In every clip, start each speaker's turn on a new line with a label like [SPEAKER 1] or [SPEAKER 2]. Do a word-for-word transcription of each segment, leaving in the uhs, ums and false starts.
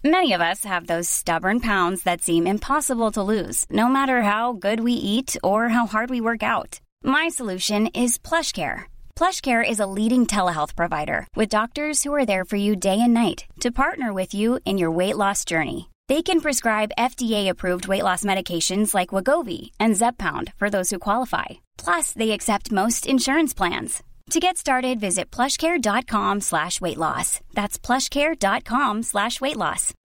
[SPEAKER 1] Many of us have those stubborn pounds that seem impossible to lose, no matter how good we eat or how hard we work out. My solution is PlushCare. PlushCare is a leading telehealth provider with doctors who are there for you day and night to partner with you in your weight loss journey. They can prescribe F D A-approved weight loss medications like Wegovy and Zepbound for those who qualify. Plus, they accept most insurance plans. To get started, visit plushcare.com slash weight loss. That's plushcare.com slash weight loss.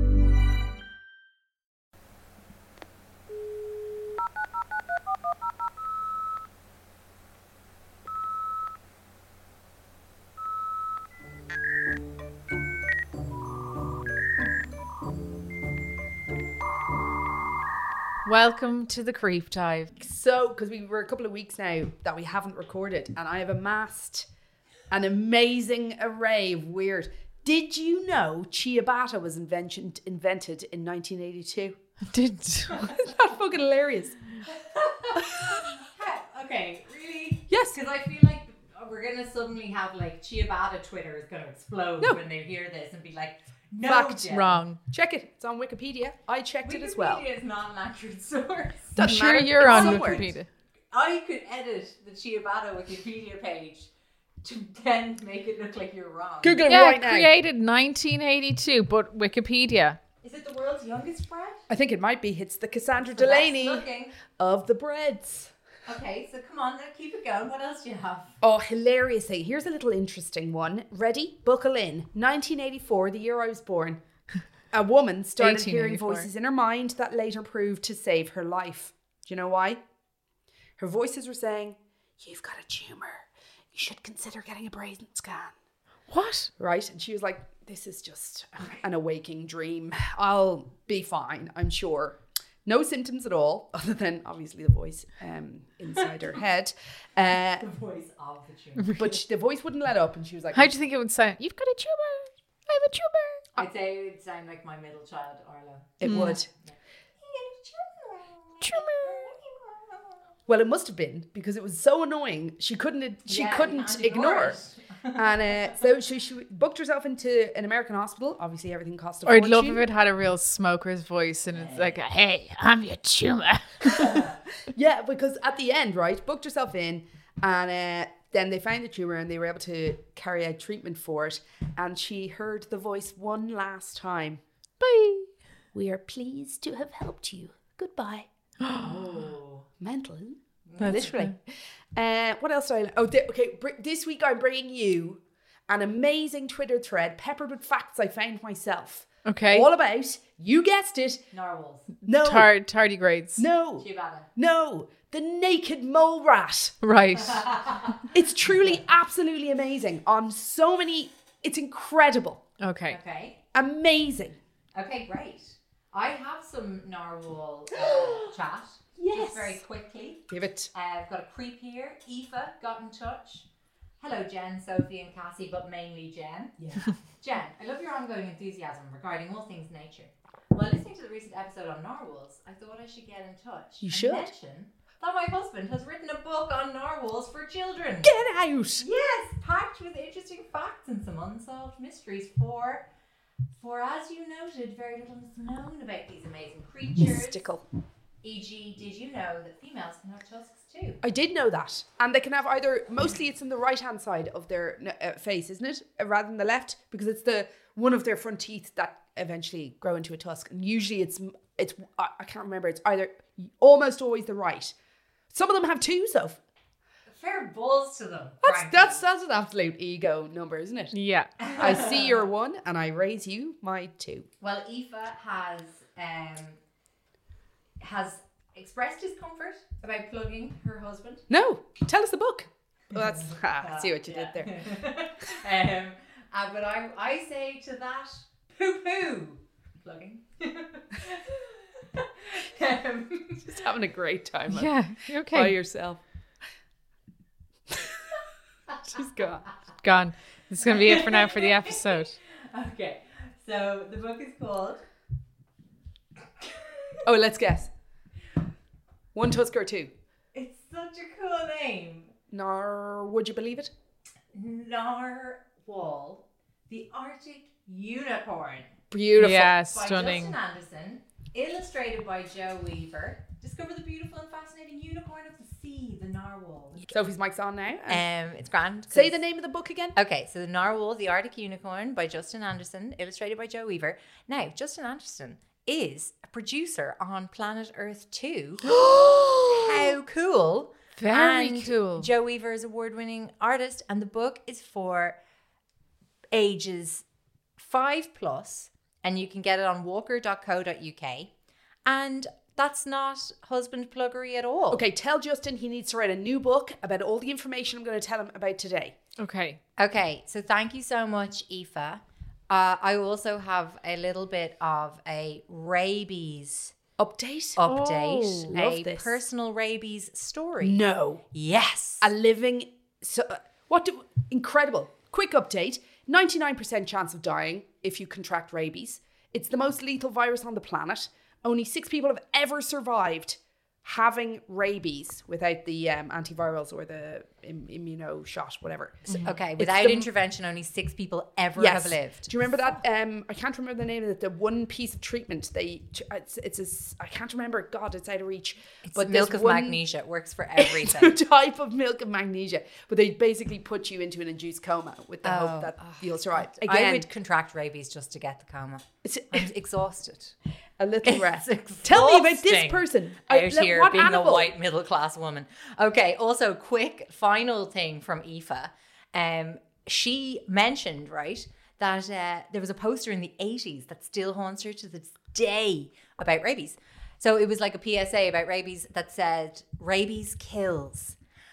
[SPEAKER 2] Welcome to the Creep Dive.
[SPEAKER 3] So, because we were a couple of weeks now that we haven't recorded, and I have amassed an amazing array of weird. Did you know ciabatta was invented invented in nineteen eighty-two?
[SPEAKER 2] Did
[SPEAKER 3] Isn't that fucking hilarious?
[SPEAKER 4] Okay, really?
[SPEAKER 3] Yes.
[SPEAKER 4] Because I feel like we're going to suddenly have like ciabatta Twitter is going to explode
[SPEAKER 3] No.
[SPEAKER 4] when they hear this and be like, no,
[SPEAKER 3] Fact.
[SPEAKER 4] Jen.
[SPEAKER 2] wrong.
[SPEAKER 3] Check it. It's on Wikipedia. I checked it as well.
[SPEAKER 4] Wikipedia is not an accurate source.
[SPEAKER 3] Doesn't
[SPEAKER 2] Sure,
[SPEAKER 3] matter.
[SPEAKER 2] you're
[SPEAKER 3] It's
[SPEAKER 2] on
[SPEAKER 3] somewhere.
[SPEAKER 2] Wikipedia.
[SPEAKER 4] I could edit the ciabatta Wikipedia page to then make it look like you're wrong.
[SPEAKER 3] Google it
[SPEAKER 2] Yeah,
[SPEAKER 3] right now.
[SPEAKER 2] created nineteen eighty-two, but Wikipedia.
[SPEAKER 4] Is it the world's youngest bread?
[SPEAKER 3] I think it might be. It's the Cassandra
[SPEAKER 4] The best
[SPEAKER 3] Delaney
[SPEAKER 4] looking.
[SPEAKER 3] of the breads.
[SPEAKER 4] Okay, so come on, then keep it going. What else do you have?
[SPEAKER 3] Oh, hilarious thing. Here's a little interesting one. Ready? Buckle in. nineteen eighty-four, the year I was born. A woman started hearing
[SPEAKER 2] eighteen eighty-four.
[SPEAKER 3] voices in her mind that later proved to save her life. Do you know why? Her voices were saying, "You've got a tumour. You should consider getting a brain scan."
[SPEAKER 2] What?
[SPEAKER 3] Right? And she was like, "This is just an awaking dream. I'll be fine, I'm sure." No symptoms at all, other than obviously the voice um, inside her head. Uh,
[SPEAKER 4] The voice of the tumor.
[SPEAKER 3] but she, the voice wouldn't let up, and she was like,
[SPEAKER 2] How do you think it would sound? You've got a tumor. I have a tumor.
[SPEAKER 4] I'd say it would sound like my middle child, Arlo.
[SPEAKER 3] It would.
[SPEAKER 2] Tumor.
[SPEAKER 3] Well, it must have been because it was so annoying. She couldn't. She
[SPEAKER 4] Yeah, you
[SPEAKER 3] couldn't
[SPEAKER 4] can't
[SPEAKER 3] ignore
[SPEAKER 4] ignore
[SPEAKER 3] it. And uh, so she, she booked herself into an American hospital. Obviously, everything cost a
[SPEAKER 2] Or I'd
[SPEAKER 3] fortune.
[SPEAKER 2] love if it had a real smoker's voice and it's like, hey, I'm your tumor.
[SPEAKER 3] Yeah, because at the end, right, booked herself in, and uh, then they found the tumor and they were able to carry out treatment for it. And she heard the voice one last time.
[SPEAKER 2] Bye.
[SPEAKER 3] "We are pleased to have helped you. Goodbye."
[SPEAKER 4] Oh.
[SPEAKER 3] Mental.
[SPEAKER 2] That's
[SPEAKER 3] Literally. Uh, what else do I... Oh, th- okay. Br- this week I'm bringing you an amazing Twitter thread peppered with facts I found myself.
[SPEAKER 2] Okay.
[SPEAKER 3] All about, you guessed it,
[SPEAKER 4] Narwhals.
[SPEAKER 3] no,
[SPEAKER 2] Tar- tardigrades.
[SPEAKER 3] no,
[SPEAKER 4] Ciabatta.
[SPEAKER 3] no, the naked mole rat.
[SPEAKER 2] Right.
[SPEAKER 3] It's truly absolutely amazing on so many... It's incredible.
[SPEAKER 2] Okay.
[SPEAKER 4] Okay.
[SPEAKER 3] Amazing.
[SPEAKER 4] Okay, great. I have some narwhal uh, chat.
[SPEAKER 3] Yes.
[SPEAKER 4] Just very quickly.
[SPEAKER 3] Give it.
[SPEAKER 4] Uh, I've got a creep here. Aoife got in touch. Hello, Jen, Sophie, and Cassie, but mainly Jen.
[SPEAKER 3] Yeah.
[SPEAKER 4] Jen, I love your ongoing enthusiasm regarding all things nature. While listening to the recent episode on narwhals, I thought I should get in touch.
[SPEAKER 3] You
[SPEAKER 4] and
[SPEAKER 3] should.
[SPEAKER 4] mention that my husband has written a book on narwhals for children.
[SPEAKER 3] Get out.
[SPEAKER 4] Yes, packed with interesting facts and some unsolved mysteries for, for as you noted, very little is known about these amazing creatures.
[SPEAKER 3] Mystical.
[SPEAKER 4] for example, did you know that females can have tusks too?
[SPEAKER 3] I did know that. And they can have either, mostly it's on the right-hand side of their uh, face, isn't it? Uh, rather than the left, because it's the one of their front teeth that eventually grow into a tusk. And usually it's, it's I I can't remember, it's either almost always the right. Some of them have two, so
[SPEAKER 4] Fair balls to them.
[SPEAKER 3] that's,
[SPEAKER 4] frankly.
[SPEAKER 3] that's, that's an absolute ego number, isn't it?
[SPEAKER 2] Yeah.
[SPEAKER 3] I see your one and I raise you my two.
[SPEAKER 4] Well, Aoife has um has expressed discomfort about plugging her husband.
[SPEAKER 3] No, tell us the book. Well, that's, ah, I see what you
[SPEAKER 4] Yeah.
[SPEAKER 3] did there.
[SPEAKER 4] um, uh, but I I say to that, poo poo plugging. um,
[SPEAKER 3] Just having a great time. like,
[SPEAKER 2] Yeah.
[SPEAKER 3] By
[SPEAKER 2] Okay.
[SPEAKER 3] yourself. She's gone.
[SPEAKER 2] Gone. This is going to be it for now for the episode.
[SPEAKER 4] okay, so the book is called
[SPEAKER 3] Oh, let's guess. One tusk or two?
[SPEAKER 4] It's such a cool name.
[SPEAKER 3] Nor would you believe it?
[SPEAKER 4] Narwhal, the Arctic unicorn.
[SPEAKER 3] Beautiful.
[SPEAKER 2] Yeah,
[SPEAKER 4] by
[SPEAKER 2] stunning.
[SPEAKER 4] Justin Anderson, illustrated by Joe Weaver. Discover the beautiful and fascinating unicorn of the sea, the narwhal.
[SPEAKER 3] Sophie's mic's on now.
[SPEAKER 4] Um, it's grand. 'cause-
[SPEAKER 3] Say the name of the book again.
[SPEAKER 4] Okay, so The Narwhal, the Arctic Unicorn by Justin Anderson, illustrated by Joe Weaver. Now, Justin Anderson is a producer on Planet Earth two. How cool.
[SPEAKER 2] Very
[SPEAKER 4] And
[SPEAKER 2] cool.
[SPEAKER 4] Joe Weaver is award-winning artist, and the book is for ages five plus, and you can get it on walker dot co dot uk. And that's not husband pluggery at all.
[SPEAKER 3] Okay, tell Justin he needs to write a new book about all the information I'm going to tell him about today.
[SPEAKER 2] Okay.
[SPEAKER 4] Okay, so thank you so much, Aoife. Uh, I also have a little bit of a rabies
[SPEAKER 3] Update?
[SPEAKER 4] update,
[SPEAKER 3] Oh, love
[SPEAKER 4] a
[SPEAKER 3] this.
[SPEAKER 4] personal rabies story.
[SPEAKER 3] No.
[SPEAKER 4] Yes.
[SPEAKER 3] A living... So, uh, what do... Incredible. Quick update. ninety-nine percent chance of dying if you contract rabies. It's the most lethal virus on the planet. Only six people have ever survived having rabies without the um, antivirals or the Im- immuno shot, whatever.
[SPEAKER 4] So- okay,
[SPEAKER 3] It's
[SPEAKER 4] without
[SPEAKER 3] the-
[SPEAKER 4] intervention, only six people ever
[SPEAKER 3] Yes.
[SPEAKER 4] have lived.
[SPEAKER 3] Do you remember that? Um, I can't remember the name of it. The one piece of treatment they, it's, it's a, s- I can't remember. God, it's out of reach.
[SPEAKER 4] It's
[SPEAKER 3] but
[SPEAKER 4] milk
[SPEAKER 3] there's
[SPEAKER 4] of
[SPEAKER 3] one-
[SPEAKER 4] magnesia. It works for
[SPEAKER 3] It's
[SPEAKER 4] everything.
[SPEAKER 3] a type of milk of magnesia, but they basically put you into an induced coma with the hope that you'll survive.
[SPEAKER 4] I
[SPEAKER 3] Again,
[SPEAKER 4] would contract rabies just to get the coma.
[SPEAKER 3] it's
[SPEAKER 4] I'm exhausted.
[SPEAKER 3] a little rest.
[SPEAKER 4] It's
[SPEAKER 3] Tell me about this
[SPEAKER 4] exhausting
[SPEAKER 3] person.
[SPEAKER 4] Out
[SPEAKER 3] I- like,
[SPEAKER 4] here
[SPEAKER 3] what
[SPEAKER 4] being
[SPEAKER 3] animal?
[SPEAKER 4] a white middle class woman. Okay, also quick final thing from Aoife. Um, she mentioned, right, that uh, there was a poster in the eighties that still haunts her to this day about rabies. So it was like a P S A about rabies that said, rabies kills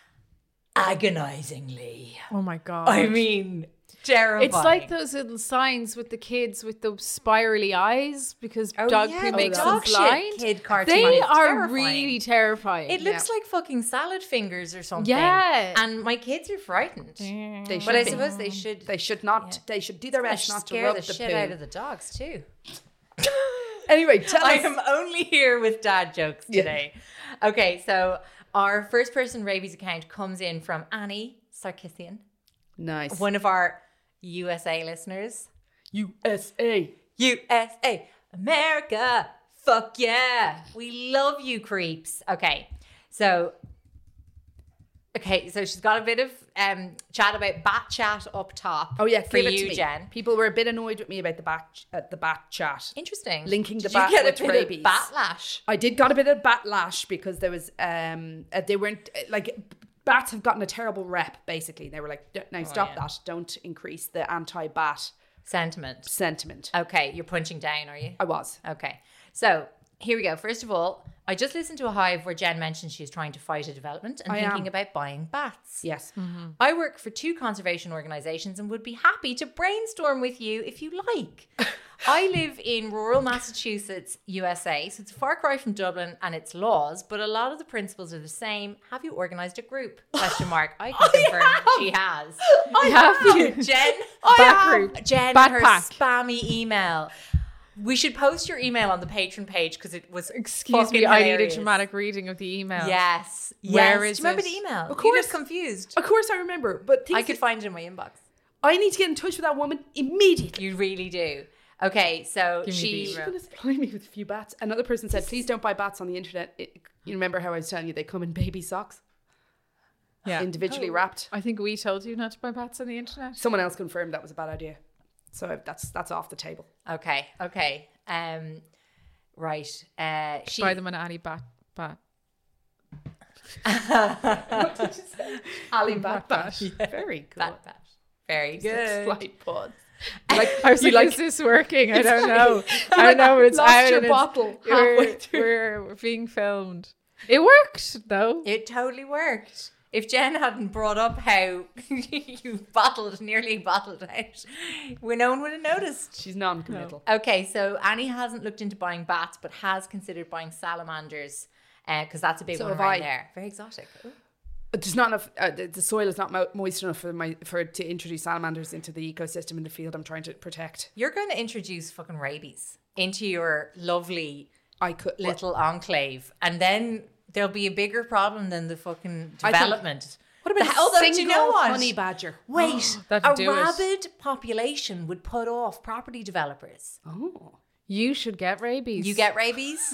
[SPEAKER 4] agonizingly.
[SPEAKER 2] Oh my God.
[SPEAKER 4] I mean, terrifying.
[SPEAKER 2] It's like those little signs with the kids with the spirally eyes because
[SPEAKER 4] Oh,
[SPEAKER 2] dog
[SPEAKER 4] yeah,
[SPEAKER 2] poo
[SPEAKER 4] the
[SPEAKER 2] makes
[SPEAKER 4] dog
[SPEAKER 2] them
[SPEAKER 4] shit
[SPEAKER 2] blind.
[SPEAKER 4] kid cartoon
[SPEAKER 2] They
[SPEAKER 4] is
[SPEAKER 2] are
[SPEAKER 4] terrifying.
[SPEAKER 2] really terrifying.
[SPEAKER 4] It looks like fucking salad fingers or something.
[SPEAKER 2] Yeah.
[SPEAKER 4] And my kids are frightened.
[SPEAKER 3] They should
[SPEAKER 4] But I
[SPEAKER 3] be.
[SPEAKER 4] suppose they should.
[SPEAKER 3] They should not. They should do their
[SPEAKER 4] They
[SPEAKER 3] best
[SPEAKER 4] should
[SPEAKER 3] not to
[SPEAKER 4] scare
[SPEAKER 3] rub
[SPEAKER 4] the,
[SPEAKER 3] the,
[SPEAKER 4] shit
[SPEAKER 3] poo.
[SPEAKER 4] out of the dogs too.
[SPEAKER 3] Anyway, tell
[SPEAKER 4] I
[SPEAKER 3] us.
[SPEAKER 4] am only here with dad jokes
[SPEAKER 3] Yeah.
[SPEAKER 4] today. Okay, so our first person rabies account comes in from Annie Sarkisian,
[SPEAKER 3] Nice.
[SPEAKER 4] one of our U S A listeners.
[SPEAKER 3] U S A.
[SPEAKER 4] U S A, America, fuck yeah. We love you, creeps. Okay, so okay, so she's got a bit of um chat about bat chat up top.
[SPEAKER 3] Oh yeah,
[SPEAKER 4] for
[SPEAKER 3] give it
[SPEAKER 4] you,
[SPEAKER 3] to me.
[SPEAKER 4] Jen.
[SPEAKER 3] People were a bit annoyed with me about the bat, uh, the bat chat.
[SPEAKER 4] Interesting.
[SPEAKER 3] Linking the
[SPEAKER 4] Did
[SPEAKER 3] bat
[SPEAKER 4] you get
[SPEAKER 3] with
[SPEAKER 4] a bit
[SPEAKER 3] rabies.
[SPEAKER 4] of batlash?
[SPEAKER 3] I did got a bit of batlash because there was um uh, they weren't uh, like bats have gotten a terrible rep basically. They were like, "D- now stop
[SPEAKER 4] yeah.
[SPEAKER 3] that, don't increase the anti-bat
[SPEAKER 4] Sentiment.
[SPEAKER 3] sentiment.
[SPEAKER 4] Okay, you're punching down, are you?
[SPEAKER 3] I was.
[SPEAKER 4] Okay. So here we go. First of all, I just listened to a Hive where Jen mentioned she's trying to fight a development and
[SPEAKER 3] I
[SPEAKER 4] thinking
[SPEAKER 3] am.
[SPEAKER 4] about buying bats.
[SPEAKER 3] Yes.
[SPEAKER 4] I work for two conservation organizations and would be happy to brainstorm with you if you like. I live in rural Massachusetts, U S A, so it's a far cry from Dublin and its laws, but a lot of the principles are the same. Have you organized a group? Question mark. I can confirm she has.
[SPEAKER 2] I have you.
[SPEAKER 4] Jen,
[SPEAKER 2] Bat group.
[SPEAKER 4] Jen,
[SPEAKER 2] Bat
[SPEAKER 4] her
[SPEAKER 2] pack.
[SPEAKER 4] spammy email. We should post your email on the Patreon page because it was
[SPEAKER 2] Excuse
[SPEAKER 4] fucking
[SPEAKER 2] me, I need a
[SPEAKER 4] hilarious.
[SPEAKER 2] dramatic reading of the email.
[SPEAKER 4] Yes.
[SPEAKER 2] Where
[SPEAKER 4] yes.
[SPEAKER 2] is
[SPEAKER 4] Do you remember
[SPEAKER 2] it?
[SPEAKER 4] the email?
[SPEAKER 3] Of
[SPEAKER 4] You
[SPEAKER 3] course.
[SPEAKER 4] look confused.
[SPEAKER 3] Of course I remember, but things
[SPEAKER 4] I could
[SPEAKER 3] that-
[SPEAKER 4] find it in my inbox.
[SPEAKER 3] I need to get in touch with that woman immediately.
[SPEAKER 4] You really do. Okay, so
[SPEAKER 2] Give me the
[SPEAKER 4] she.
[SPEAKER 3] She's
[SPEAKER 2] email.
[SPEAKER 3] going to supply me with a few bats. Another person said, please don't buy bats on the internet. It, you remember how I was telling you they come in baby socks,
[SPEAKER 2] Yeah.
[SPEAKER 3] individually wrapped?
[SPEAKER 2] I think we told you not to buy bats on the internet.
[SPEAKER 3] Someone else confirmed that was a bad idea. So that's that's off the table.
[SPEAKER 4] Okay, okay. Um, right. Uh, she.
[SPEAKER 2] Buy them on Ali Bat Bat.
[SPEAKER 3] Ali Bat
[SPEAKER 2] Bat.
[SPEAKER 3] Bat. Very good.
[SPEAKER 4] Bat, bat. Very good.
[SPEAKER 3] Slight pause.
[SPEAKER 2] Like, I was
[SPEAKER 3] you
[SPEAKER 2] like,
[SPEAKER 3] like-
[SPEAKER 2] is this working? I don't know. I don't know, but it's
[SPEAKER 3] Lost
[SPEAKER 2] out
[SPEAKER 3] your
[SPEAKER 2] and it's-
[SPEAKER 3] bottle halfway
[SPEAKER 2] we're,
[SPEAKER 3] through.
[SPEAKER 2] we're, we're being filmed. It worked, though.
[SPEAKER 4] It totally worked. If Jen hadn't brought up how you bottled, nearly bottled out, we no one would have noticed.
[SPEAKER 3] She's non-committal.
[SPEAKER 4] Okay, so Annie hasn't looked into buying bats, but has considered buying salamanders because that's a big
[SPEAKER 3] So
[SPEAKER 4] one
[SPEAKER 3] have
[SPEAKER 4] around
[SPEAKER 3] I.
[SPEAKER 4] there. Very exotic. Ooh.
[SPEAKER 3] But there's not enough. Uh, the, the soil is not mo- moist enough for my for to introduce salamanders into the ecosystem in the field I'm trying to protect.
[SPEAKER 4] You're going to introduce fucking rabies into your lovely
[SPEAKER 3] I could
[SPEAKER 4] little enclave, and then there'll be a bigger problem than the fucking
[SPEAKER 3] I think-
[SPEAKER 4] development.
[SPEAKER 3] What about a
[SPEAKER 4] Although, do you
[SPEAKER 3] single
[SPEAKER 4] know what?
[SPEAKER 3] honey badger?
[SPEAKER 4] Wait,
[SPEAKER 2] That'd
[SPEAKER 4] a
[SPEAKER 2] do it.
[SPEAKER 4] rabid population would put off property developers.
[SPEAKER 3] Oh.
[SPEAKER 2] You should get rabies.
[SPEAKER 4] You get rabies,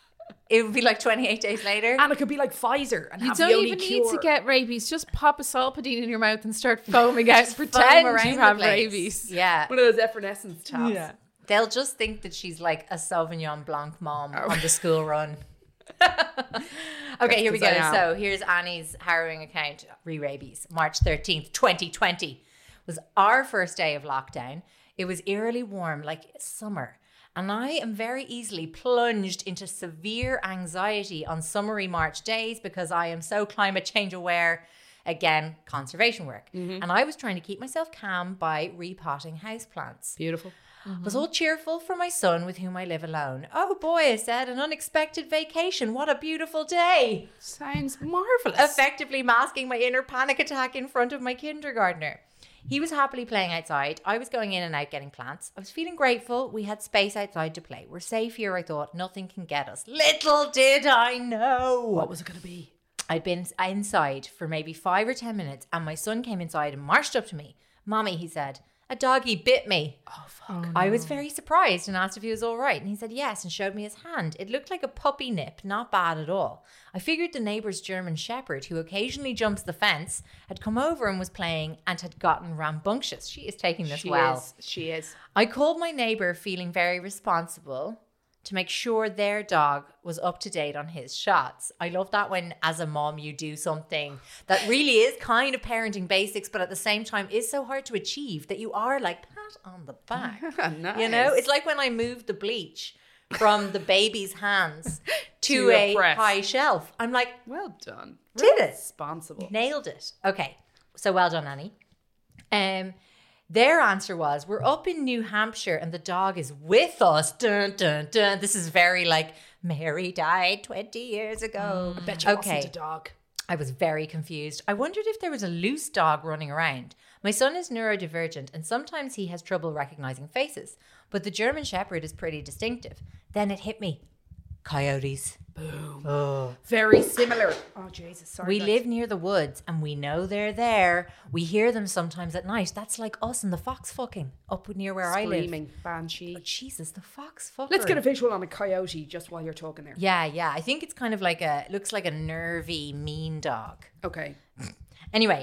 [SPEAKER 4] it would be like twenty-eight days later.
[SPEAKER 3] And it could be like Pfizer and
[SPEAKER 2] You
[SPEAKER 3] have
[SPEAKER 2] don't
[SPEAKER 3] the only
[SPEAKER 2] even
[SPEAKER 3] cure.
[SPEAKER 2] need to get rabies. Just pop a Solpadeine in your mouth and start foaming out.
[SPEAKER 4] Foam
[SPEAKER 2] Pretend
[SPEAKER 4] around
[SPEAKER 2] you
[SPEAKER 4] the
[SPEAKER 2] have
[SPEAKER 4] place.
[SPEAKER 2] rabies.
[SPEAKER 4] Yeah.
[SPEAKER 3] one of those effervescence tabs.
[SPEAKER 2] Yeah.
[SPEAKER 4] They'll just think that she's like a Sauvignon Blanc mom
[SPEAKER 3] Oh.
[SPEAKER 4] on the school run. Okay, here we go.
[SPEAKER 3] Because I am.
[SPEAKER 4] So here's Annie's harrowing account. Re-rabies. March thirteenth, twenty twenty was our first day of lockdown. It was eerily warm, like summer. And I am very easily plunged into severe anxiety on summery March days because I am so climate change aware. Again, conservation work.
[SPEAKER 3] Mm-hmm.
[SPEAKER 4] And I was trying to keep myself calm by repotting houseplants.
[SPEAKER 3] Beautiful.
[SPEAKER 4] Was all cheerful for my son with whom I live alone. Oh boy, I said, an unexpected vacation. What a beautiful day.
[SPEAKER 3] Sounds marvellous.
[SPEAKER 4] Effectively masking my inner panic attack in front of my kindergartner. He was happily playing outside. I was going in and out getting plants. I was feeling grateful. We had space outside to play. We're safe here, I thought. Nothing can get us. Little did I know.
[SPEAKER 3] What was it going to be?
[SPEAKER 4] I'd been inside for maybe five or ten minutes and my son came inside and marched up to me. Mommy, he said, a doggy bit me.
[SPEAKER 3] Oh, fuck.
[SPEAKER 4] I was very surprised and asked if he was all right. And he said yes and showed me his hand. It looked like a puppy nip, not bad at all. I figured the neighbour's German Shepherd, who occasionally jumps the fence, had come over and was playing and had gotten rambunctious. She is taking this
[SPEAKER 3] She
[SPEAKER 4] well.
[SPEAKER 3] is. She is.
[SPEAKER 4] I called my neighbour feeling very responsible to make sure their dog was up to date on his shots. I love that when, as a mom, you do something that really is kind of parenting basics, but at the same time is so hard to achieve that you are like, pat on the back.
[SPEAKER 3] Nice.
[SPEAKER 4] You know, it's like when I moved the bleach from the baby's hands to,
[SPEAKER 3] To
[SPEAKER 4] a
[SPEAKER 3] a press.
[SPEAKER 4] high shelf. I'm like,
[SPEAKER 3] Well done.
[SPEAKER 4] Did it?
[SPEAKER 3] Responsible.
[SPEAKER 4] nailed it. Okay, so well done, Annie. Um, their answer was, we're up in New Hampshire and the dog is with us. Dun, dun, dun. This is very like, Mary died twenty years ago.
[SPEAKER 3] I bet you
[SPEAKER 4] okay.
[SPEAKER 3] wasn't a dog.
[SPEAKER 4] I was very confused. I wondered if there was a loose dog running around. My son is neurodivergent and sometimes he has trouble recognizing faces, but the German Shepherd is pretty distinctive. Then it hit me. Coyotes.
[SPEAKER 3] Boom.
[SPEAKER 4] Oh.
[SPEAKER 3] Very similar. Oh, Jesus. Sorry.
[SPEAKER 4] We
[SPEAKER 3] guys.
[SPEAKER 4] live near the woods and we know they're there. We hear them sometimes at night. That's like us and the fox fucking up near where I live.
[SPEAKER 3] Screaming. Banshee.
[SPEAKER 4] Oh, Jesus, the fox fucker.
[SPEAKER 3] Let's get a visual on a coyote just while you're talking there.
[SPEAKER 4] Yeah, yeah. I think it's kind of like a, looks like a nervy, mean dog.
[SPEAKER 3] Okay.
[SPEAKER 4] Anyway,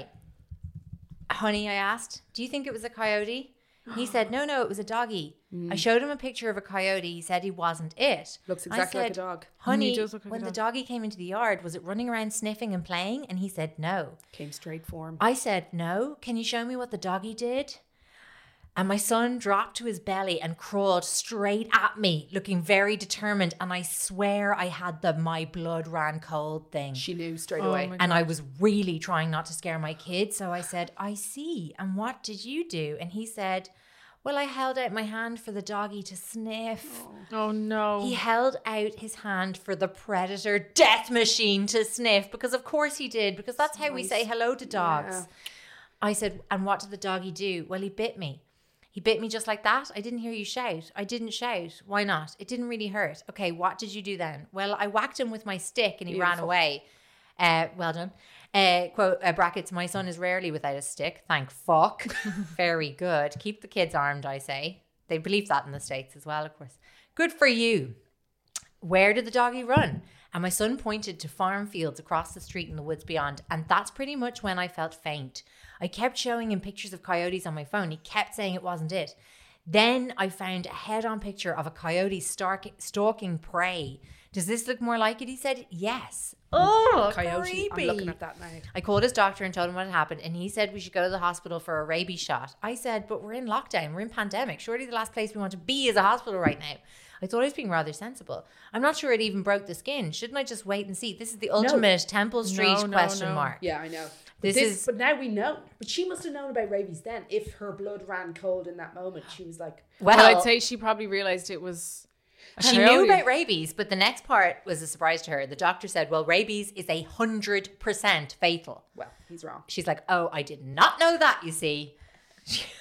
[SPEAKER 4] honey, I asked, do you think it was a coyote? He said, no, no, it was a doggy. I showed him a picture of a coyote. He said he wasn't it.
[SPEAKER 3] Looks
[SPEAKER 4] I
[SPEAKER 3] exactly like a
[SPEAKER 4] said,
[SPEAKER 3] dog.
[SPEAKER 4] Honey,
[SPEAKER 2] He does look like a
[SPEAKER 4] when the
[SPEAKER 2] dog.
[SPEAKER 4] doggy came into the yard, was it running around sniffing and playing? And he said, no.
[SPEAKER 3] Came straight for him.
[SPEAKER 4] I said, no. Can you show me what the doggy did? And my son dropped to his belly and crawled straight at me, looking very determined. And I swear I had the my blood ran cold thing.
[SPEAKER 3] She knew straight
[SPEAKER 2] Oh
[SPEAKER 3] away.
[SPEAKER 2] my
[SPEAKER 4] And I was really trying not to scare my kid. So I said, I see. And what did you do? And he said, well, I held out my hand for the doggy to sniff.
[SPEAKER 2] Oh no.
[SPEAKER 4] He held out his hand for the predator death machine to sniff because of course he did, because that's how we say hello to dogs.
[SPEAKER 3] Yeah.
[SPEAKER 4] I said, and what did the doggy do? Well, he bit me. He bit me just like that. I didn't hear you shout. I didn't shout. Why not? It didn't really hurt. Okay, what did you do then? Well, I whacked him with my stick and he ran
[SPEAKER 3] Beautiful.
[SPEAKER 4] away. Uh, well done. Uh, quote, uh, brackets, my son is rarely without a stick. Thank fuck. Very good. Keep the kids armed, I say. They believe that in the States as well, of course. Good for you. Where did the doggy run? And my son pointed to farm fields across the street in the woods beyond. And that's pretty much when I felt faint. I kept showing him pictures of coyotes on my phone. He kept saying it wasn't it. Then I found a head-on picture of a coyote stark- stalking prey. Does this look more like it? He said, yes. Oh,
[SPEAKER 3] Coyote.
[SPEAKER 4] creepy.
[SPEAKER 3] I'm looking at that now.
[SPEAKER 4] I called his doctor and told him what had happened, and he said we should go to the hospital for a rabies shot. I said, but we're in lockdown, we're in pandemic. Surely the last place we want to be is a hospital right now. I thought I was being rather sensible. I'm not sure it even broke the skin. Shouldn't I just wait and see? This is the ultimate Temple Street
[SPEAKER 2] No, no,
[SPEAKER 4] question
[SPEAKER 2] no.
[SPEAKER 4] mark.
[SPEAKER 3] Yeah, I know.
[SPEAKER 4] This
[SPEAKER 3] This,
[SPEAKER 4] is-
[SPEAKER 3] but now we know. But she must have known about rabies then. If her blood ran cold in that moment, she was like,
[SPEAKER 4] Well,
[SPEAKER 2] Well, I'd say she probably realized it was. a
[SPEAKER 4] she knew
[SPEAKER 2] coyote.
[SPEAKER 4] about rabies, but the next part was a surprise to her. The doctor said, well, rabies is a hundred percent fatal.
[SPEAKER 3] well, he's wrong.
[SPEAKER 4] She's like, oh, I did not know that, you see.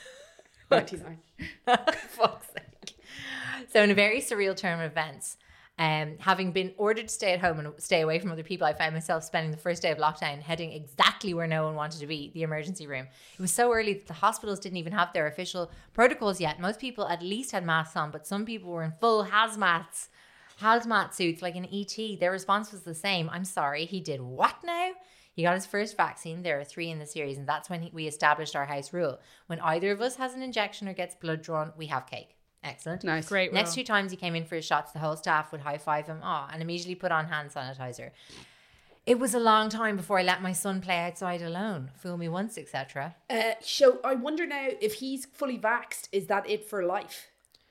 [SPEAKER 3] ninety-nine.
[SPEAKER 4] Fuck's sake. So in a very surreal turn of events, Um, having been ordered to stay at home and stay away from other people, I found myself spending the first day of lockdown heading exactly where no one wanted to be, the emergency room. It was so early that the hospitals didn't even have their official protocols yet. Most people at least had masks on, but some people were in full hazmats, hazmat suits like in E T. Their response was the same. I'm sorry, he did what now? He got his first vaccine. There are three in the series, and that's when he, we established our house rule. When either of us has an injection or gets blood drawn, we have cake. Excellent.
[SPEAKER 3] Nice.
[SPEAKER 2] Great.
[SPEAKER 4] Next
[SPEAKER 2] rule.
[SPEAKER 4] two times he came in for his shots, the whole staff would high five him oh, and immediately put on hand sanitizer. It was a long time before I let my son play outside alone. Fool me once, et cetera.
[SPEAKER 3] Uh, so I wonder now if he's fully vaxxed, is that it for life?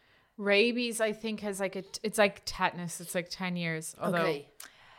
[SPEAKER 2] Rabies, I think, has like a, it's like tetanus. It's like ten years. Although,
[SPEAKER 3] Okay.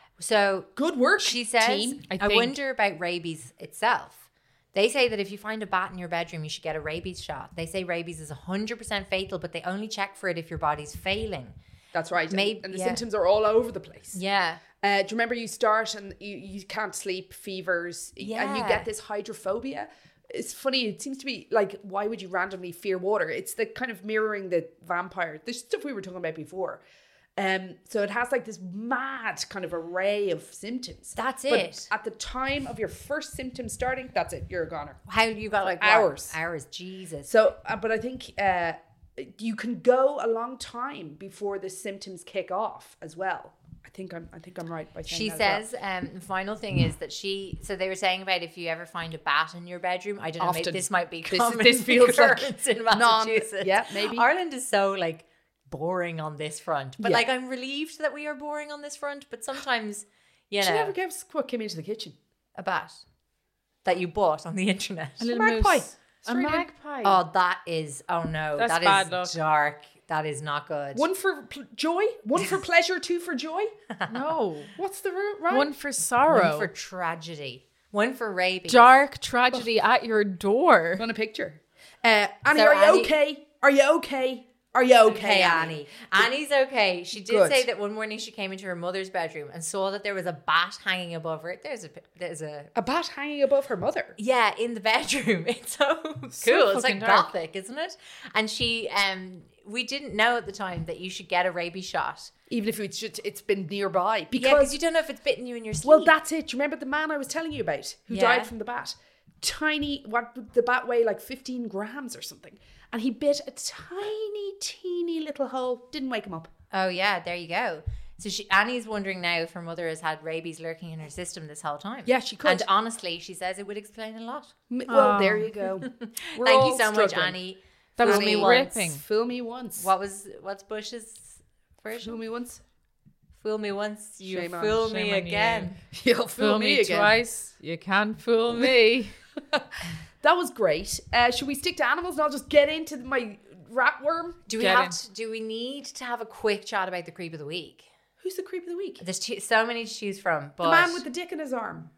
[SPEAKER 4] So
[SPEAKER 3] Good work,
[SPEAKER 4] she says,
[SPEAKER 3] team.
[SPEAKER 2] I
[SPEAKER 4] I,
[SPEAKER 2] think.
[SPEAKER 4] wonder about rabies itself. They say that if you find a bat in your bedroom, you should get a rabies shot. They say rabies is one hundred percent fatal, but they only check for it if your body's failing.
[SPEAKER 3] That's right.
[SPEAKER 4] Maybe-
[SPEAKER 3] and, and the
[SPEAKER 4] yeah.
[SPEAKER 3] symptoms are all over the place.
[SPEAKER 4] Yeah.
[SPEAKER 3] Uh, do you remember you start and you, you can't sleep, fevers, and you
[SPEAKER 4] Yeah.
[SPEAKER 3] get this hydrophobia? It's funny. It seems to be like, why would you randomly fear water? It's the kind of mirroring the vampire, the stuff we were talking about before. Um, so it has like this mad kind of array of symptoms.
[SPEAKER 4] That's
[SPEAKER 3] But
[SPEAKER 4] it.
[SPEAKER 3] at the time of your first symptom starting, that's it. You're a goner.
[SPEAKER 4] How you got like what?
[SPEAKER 3] Hours.
[SPEAKER 4] Hours. Jesus.
[SPEAKER 3] So, uh, but I think uh, you can go a long time before the symptoms kick off as well. I think I'm. I think I'm right by saying
[SPEAKER 4] She
[SPEAKER 3] that as
[SPEAKER 4] says, um, the final thing is that she, so they were saying about if you ever find a bat in your bedroom, I don't know, maybe
[SPEAKER 3] Often.
[SPEAKER 4] this might be
[SPEAKER 3] This-
[SPEAKER 4] common
[SPEAKER 3] this feels like
[SPEAKER 4] occurrence in
[SPEAKER 3] non-
[SPEAKER 4] Massachusetts.
[SPEAKER 3] yeah, maybe.
[SPEAKER 4] Ireland is so like boring on this front. But
[SPEAKER 3] Yeah.
[SPEAKER 4] like, I'm relieved that we are boring on this front, but sometimes, you
[SPEAKER 3] well. She
[SPEAKER 4] know,
[SPEAKER 3] never gave us what came into the kitchen.
[SPEAKER 4] a bat that you bought on the internet.
[SPEAKER 2] a little
[SPEAKER 3] magpie.
[SPEAKER 2] moose. A
[SPEAKER 3] Straight in.
[SPEAKER 2] magpie.
[SPEAKER 4] Oh, that is, oh no,
[SPEAKER 2] That's
[SPEAKER 4] that
[SPEAKER 2] bad
[SPEAKER 4] is
[SPEAKER 2] luck.
[SPEAKER 4] dark. That is not good.
[SPEAKER 3] One for pl- joy, one for pleasure, two for joy.
[SPEAKER 2] no.
[SPEAKER 3] What's the root? Right?
[SPEAKER 2] One for sorrow.
[SPEAKER 4] One for tragedy. One for rabies.
[SPEAKER 2] Dark tragedy at your door.
[SPEAKER 3] on a picture. Uh, Annie,
[SPEAKER 4] So
[SPEAKER 3] are you
[SPEAKER 4] Annie-
[SPEAKER 3] okay? Are you okay? Are you okay,
[SPEAKER 4] Okay,
[SPEAKER 3] Annie?
[SPEAKER 4] Annie. Annie's okay. She did
[SPEAKER 3] Good.
[SPEAKER 4] say that one morning she came into her mother's bedroom and saw that there was a bat hanging above her. There's a, there's a,
[SPEAKER 3] A bat hanging above her mother.
[SPEAKER 4] yeah, in the bedroom. It's so cool.
[SPEAKER 2] So
[SPEAKER 4] it's like
[SPEAKER 2] fucking dark.
[SPEAKER 4] gothic, isn't it? And she, um, we didn't know at the time that you should get a rabies shot.
[SPEAKER 3] Even if it's just, it's been nearby.
[SPEAKER 4] Yeah,
[SPEAKER 3] Because,
[SPEAKER 4] because you don't know if it's bitten you in your sleep.
[SPEAKER 3] well, that's it. Do you remember the man I was telling you about who
[SPEAKER 4] Yeah.
[SPEAKER 3] died from the bat? Tiny, what would the bat weigh like fifteen grams or something. And he bit a tiny, teeny little hole. Didn't wake him up.
[SPEAKER 4] Oh yeah, there you go. So she, Annie's wondering now if her mother has had rabies lurking in her system this whole time.
[SPEAKER 3] Yeah, she could.
[SPEAKER 4] And honestly, she says it would explain a lot.
[SPEAKER 3] M- Well,
[SPEAKER 2] Oh.
[SPEAKER 3] there you go. We're
[SPEAKER 4] Thank
[SPEAKER 3] all
[SPEAKER 4] you so much,
[SPEAKER 3] struggling.
[SPEAKER 4] Annie.
[SPEAKER 2] That was
[SPEAKER 4] Fool me
[SPEAKER 2] ripping.
[SPEAKER 4] once.
[SPEAKER 3] Fool me once.
[SPEAKER 4] What was what's Bush's version?
[SPEAKER 3] Fool me once.
[SPEAKER 4] Fool me once, you
[SPEAKER 3] Shame on-
[SPEAKER 4] fool
[SPEAKER 2] shame
[SPEAKER 4] me
[SPEAKER 2] on you.
[SPEAKER 4] again.
[SPEAKER 3] You'll
[SPEAKER 2] Fool me twice. You can't fool me.
[SPEAKER 3] That was great. Uh, should we stick to animals and I'll just get into my rat worm?
[SPEAKER 4] Do we
[SPEAKER 2] Get
[SPEAKER 4] have
[SPEAKER 2] in.
[SPEAKER 4] to, do we need to have a quick chat about the creep of the week?
[SPEAKER 3] Who's the creep of the week?
[SPEAKER 4] There's two, so many to choose from. But
[SPEAKER 3] The man with the dick in his arm.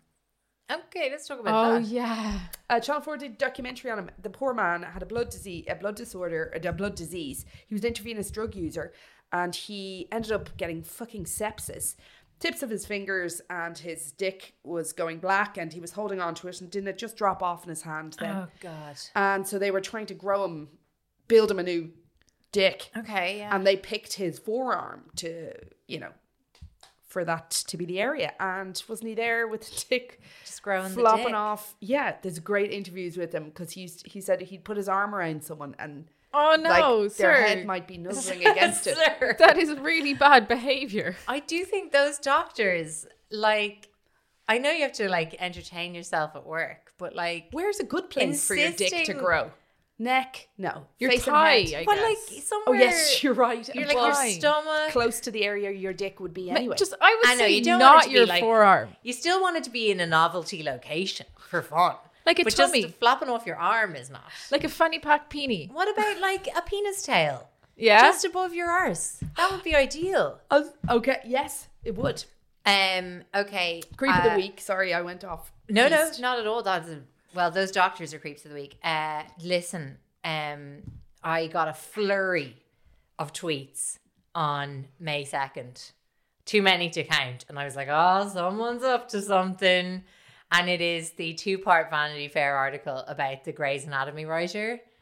[SPEAKER 4] okay, let's talk about
[SPEAKER 2] Oh
[SPEAKER 4] that.
[SPEAKER 2] yeah.
[SPEAKER 3] Uh, Channel four did a documentary on him. The poor man had a blood disease, a blood disorder, a blood disease. He was an intravenous drug user, and he ended up getting fucking sepsis. Tips of his fingers and his dick was going black, and he was holding on to it, and didn't it just drop off in his hand then?
[SPEAKER 4] Oh god.
[SPEAKER 3] And so they were trying to grow him, build him a new dick,
[SPEAKER 4] Okay, yeah.
[SPEAKER 3] and they picked his forearm to, you know, for that to be the area. And wasn't he there with the dick
[SPEAKER 4] Just growing the
[SPEAKER 3] flopping
[SPEAKER 4] dick.
[SPEAKER 3] off? Yeah, there's great interviews with him because he's he said he'd put his arm around someone and
[SPEAKER 2] Oh no,
[SPEAKER 3] like
[SPEAKER 2] sir.
[SPEAKER 3] their head might be nuzzling against it.
[SPEAKER 4] Sir.
[SPEAKER 2] That is really bad behavior.
[SPEAKER 4] I do think those doctors, like, I know you have to like entertain yourself at work, but like,
[SPEAKER 3] Where's a good place for your dick to
[SPEAKER 4] Insisting-
[SPEAKER 3] grow? Neck? No.
[SPEAKER 2] Your
[SPEAKER 3] Face and
[SPEAKER 2] thigh,
[SPEAKER 3] head.
[SPEAKER 2] I
[SPEAKER 4] but
[SPEAKER 2] guess.
[SPEAKER 4] like somewhere.
[SPEAKER 3] Oh yes, you're right.
[SPEAKER 4] You're
[SPEAKER 3] And
[SPEAKER 4] like your
[SPEAKER 2] Why?
[SPEAKER 4] stomach.
[SPEAKER 3] close to the area your dick would be anyway.
[SPEAKER 2] Just I would
[SPEAKER 4] I know,
[SPEAKER 2] say
[SPEAKER 4] you don't want it
[SPEAKER 2] not
[SPEAKER 4] to be
[SPEAKER 2] your
[SPEAKER 4] like-
[SPEAKER 2] forearm.
[SPEAKER 4] You still want it to be in a novelty location for fun,
[SPEAKER 2] Like a
[SPEAKER 4] but
[SPEAKER 2] tummy.
[SPEAKER 4] just flopping off your arm is not.
[SPEAKER 2] Like a fanny pack peenie.
[SPEAKER 4] What about like a penis tail?
[SPEAKER 2] Yeah.
[SPEAKER 4] Just above your arse. That would be ideal.
[SPEAKER 3] Uh, okay, yes, it would.
[SPEAKER 4] Um. Okay.
[SPEAKER 3] Creep of
[SPEAKER 4] uh,
[SPEAKER 3] the week. Sorry, I went off.
[SPEAKER 4] No, no,
[SPEAKER 3] piste.
[SPEAKER 4] not at all. That's a, well, those doctors are creeps of the week. Uh, listen, um, I got a flurry of tweets on May second. Too many to count. And I was like, oh, someone's up to something. And it is the two-part Vanity Fair article about the Grey's Anatomy writer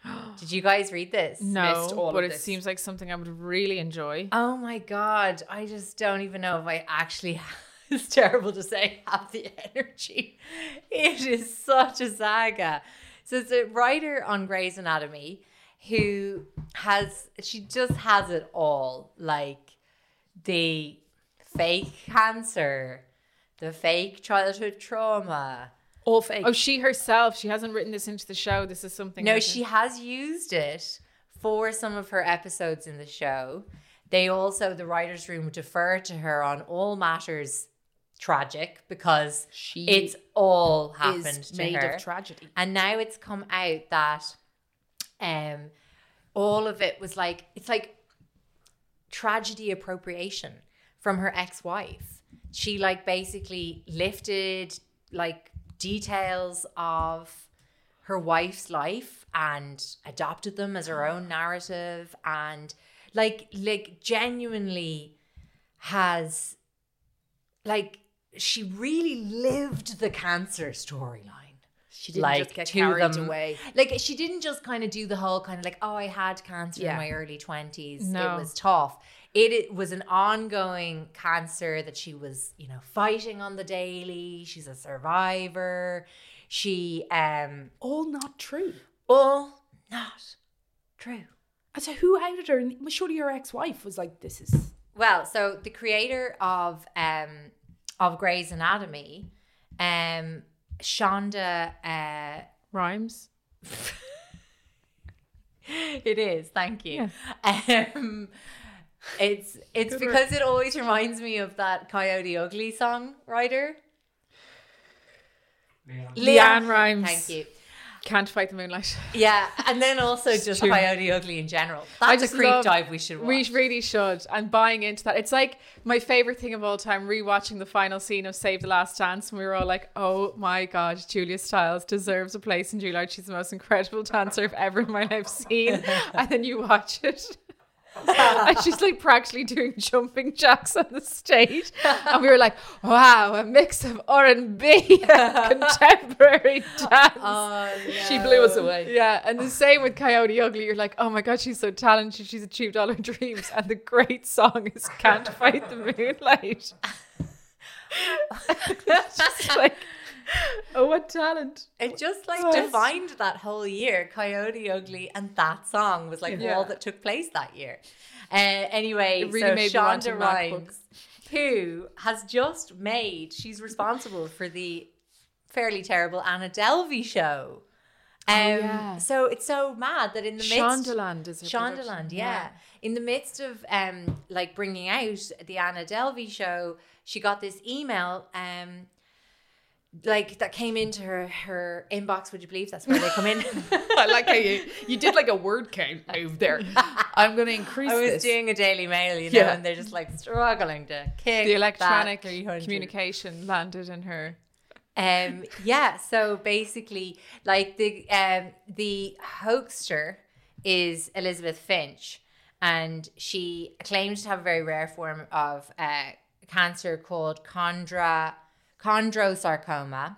[SPEAKER 4] Did you guys read this?
[SPEAKER 3] Missed
[SPEAKER 2] No,
[SPEAKER 3] all
[SPEAKER 2] but
[SPEAKER 3] of
[SPEAKER 2] it
[SPEAKER 3] this.
[SPEAKER 2] seems like something I would really enjoy.
[SPEAKER 4] Oh my God. I just don't even know if I actually, it's terrible to say, have the energy. It is such a saga. So it's a writer on Grey's Anatomy who has, she just has it all. Like the fake cancer, the fake childhood trauma.
[SPEAKER 3] All fake.
[SPEAKER 2] Oh, she herself. She hasn't written this into the show. This is something.
[SPEAKER 4] No,
[SPEAKER 2] that-
[SPEAKER 4] she has used it for some of her episodes in the show. They also, the writer's room, defer to her on all matters tragic because
[SPEAKER 3] She
[SPEAKER 4] it's all happened
[SPEAKER 3] is
[SPEAKER 4] to
[SPEAKER 3] made
[SPEAKER 4] her.
[SPEAKER 3] of tragedy.
[SPEAKER 4] And now it's come out that um, all of it was like, it's like tragedy appropriation from her ex-wife. She like basically lifted like details of her wife's life and adopted them as her own narrative, and like like genuinely has like she really lived the cancer storyline.
[SPEAKER 3] She didn't
[SPEAKER 4] Like,
[SPEAKER 3] just get
[SPEAKER 4] to
[SPEAKER 3] carried
[SPEAKER 4] them.
[SPEAKER 3] away.
[SPEAKER 4] Like she didn't just kind of do the whole kind of like, oh, I had cancer
[SPEAKER 3] Yeah.
[SPEAKER 4] in my early twenties.
[SPEAKER 2] No.
[SPEAKER 4] It was tough. It, it was an ongoing cancer that she was, you know, fighting on the daily. She's a survivor. She, um,
[SPEAKER 3] All not true.
[SPEAKER 4] all not true.
[SPEAKER 3] And so who outed her? And surely her ex-wife was like, this is...
[SPEAKER 4] Well, so the creator of um of Grey's Anatomy, um, Shonda, uh,
[SPEAKER 2] rhymes.
[SPEAKER 4] it is. Thank you. Um, it's it's
[SPEAKER 2] Good
[SPEAKER 4] because it always reminds me of that Coyote Ugly song writer.
[SPEAKER 2] Leanne Rhymes.
[SPEAKER 4] Thank you.
[SPEAKER 2] Can't fight the moonlight.
[SPEAKER 4] Yeah, and then also just
[SPEAKER 2] true.
[SPEAKER 4] Coyote Ugly in general.
[SPEAKER 2] I
[SPEAKER 4] That's
[SPEAKER 2] just
[SPEAKER 4] a creep
[SPEAKER 2] love-
[SPEAKER 4] dive we should watch.
[SPEAKER 2] We really should. And buying into that. It's like my favorite thing of all time, rewatching the final scene of Save the Last Dance. And we were all like, oh my God, Julia Stiles deserves a place in Juilliard. She's the most incredible dancer I've ever in my life seen. And then you watch it. And she's like practically doing jumping jacks on the stage, and we were like, "Wow, a mix of R and B and contemporary dance."
[SPEAKER 4] Oh,
[SPEAKER 3] She blew us away.
[SPEAKER 2] Yeah, and the same with Coyote Ugly. You're like, "Oh my God, she's so talented. She's achieved all her dreams." And the great song is "Can't Fight the Moonlight." It's just like, oh, what talent!
[SPEAKER 4] It just like
[SPEAKER 2] Yes.
[SPEAKER 4] defined that whole year. Coyote Ugly and that song was like
[SPEAKER 2] Yeah.
[SPEAKER 4] all that took place that year. Uh, anyway,
[SPEAKER 2] It really
[SPEAKER 4] so
[SPEAKER 2] made me want a
[SPEAKER 4] Shonda
[SPEAKER 2] MacBook.
[SPEAKER 4] Rhimes, who has just made, she's responsible for the fairly terrible Anna Delvey show. Um,
[SPEAKER 2] yeah.
[SPEAKER 4] So it's so mad that in the midst...
[SPEAKER 2] Shondaland is her
[SPEAKER 4] Shondaland,
[SPEAKER 2] production.
[SPEAKER 4] yeah. In the midst of um like bringing out the Anna Delvey show, she got this email um like that came into her her inbox. Would you believe that's where they come in?
[SPEAKER 3] I like how you, you did like a word count move there. I'm going to increase
[SPEAKER 4] I was
[SPEAKER 3] this.
[SPEAKER 4] doing a Daily Mail, you know,
[SPEAKER 3] Yeah.
[SPEAKER 4] and they're just like struggling to kick
[SPEAKER 2] The electronic
[SPEAKER 4] that three hundred.
[SPEAKER 2] communication landed in her.
[SPEAKER 4] Um, yeah, so basically, like the um, the hoaxer is Elizabeth Finch, and she claims to have a very rare form of uh, cancer called chondra chondrosarcoma,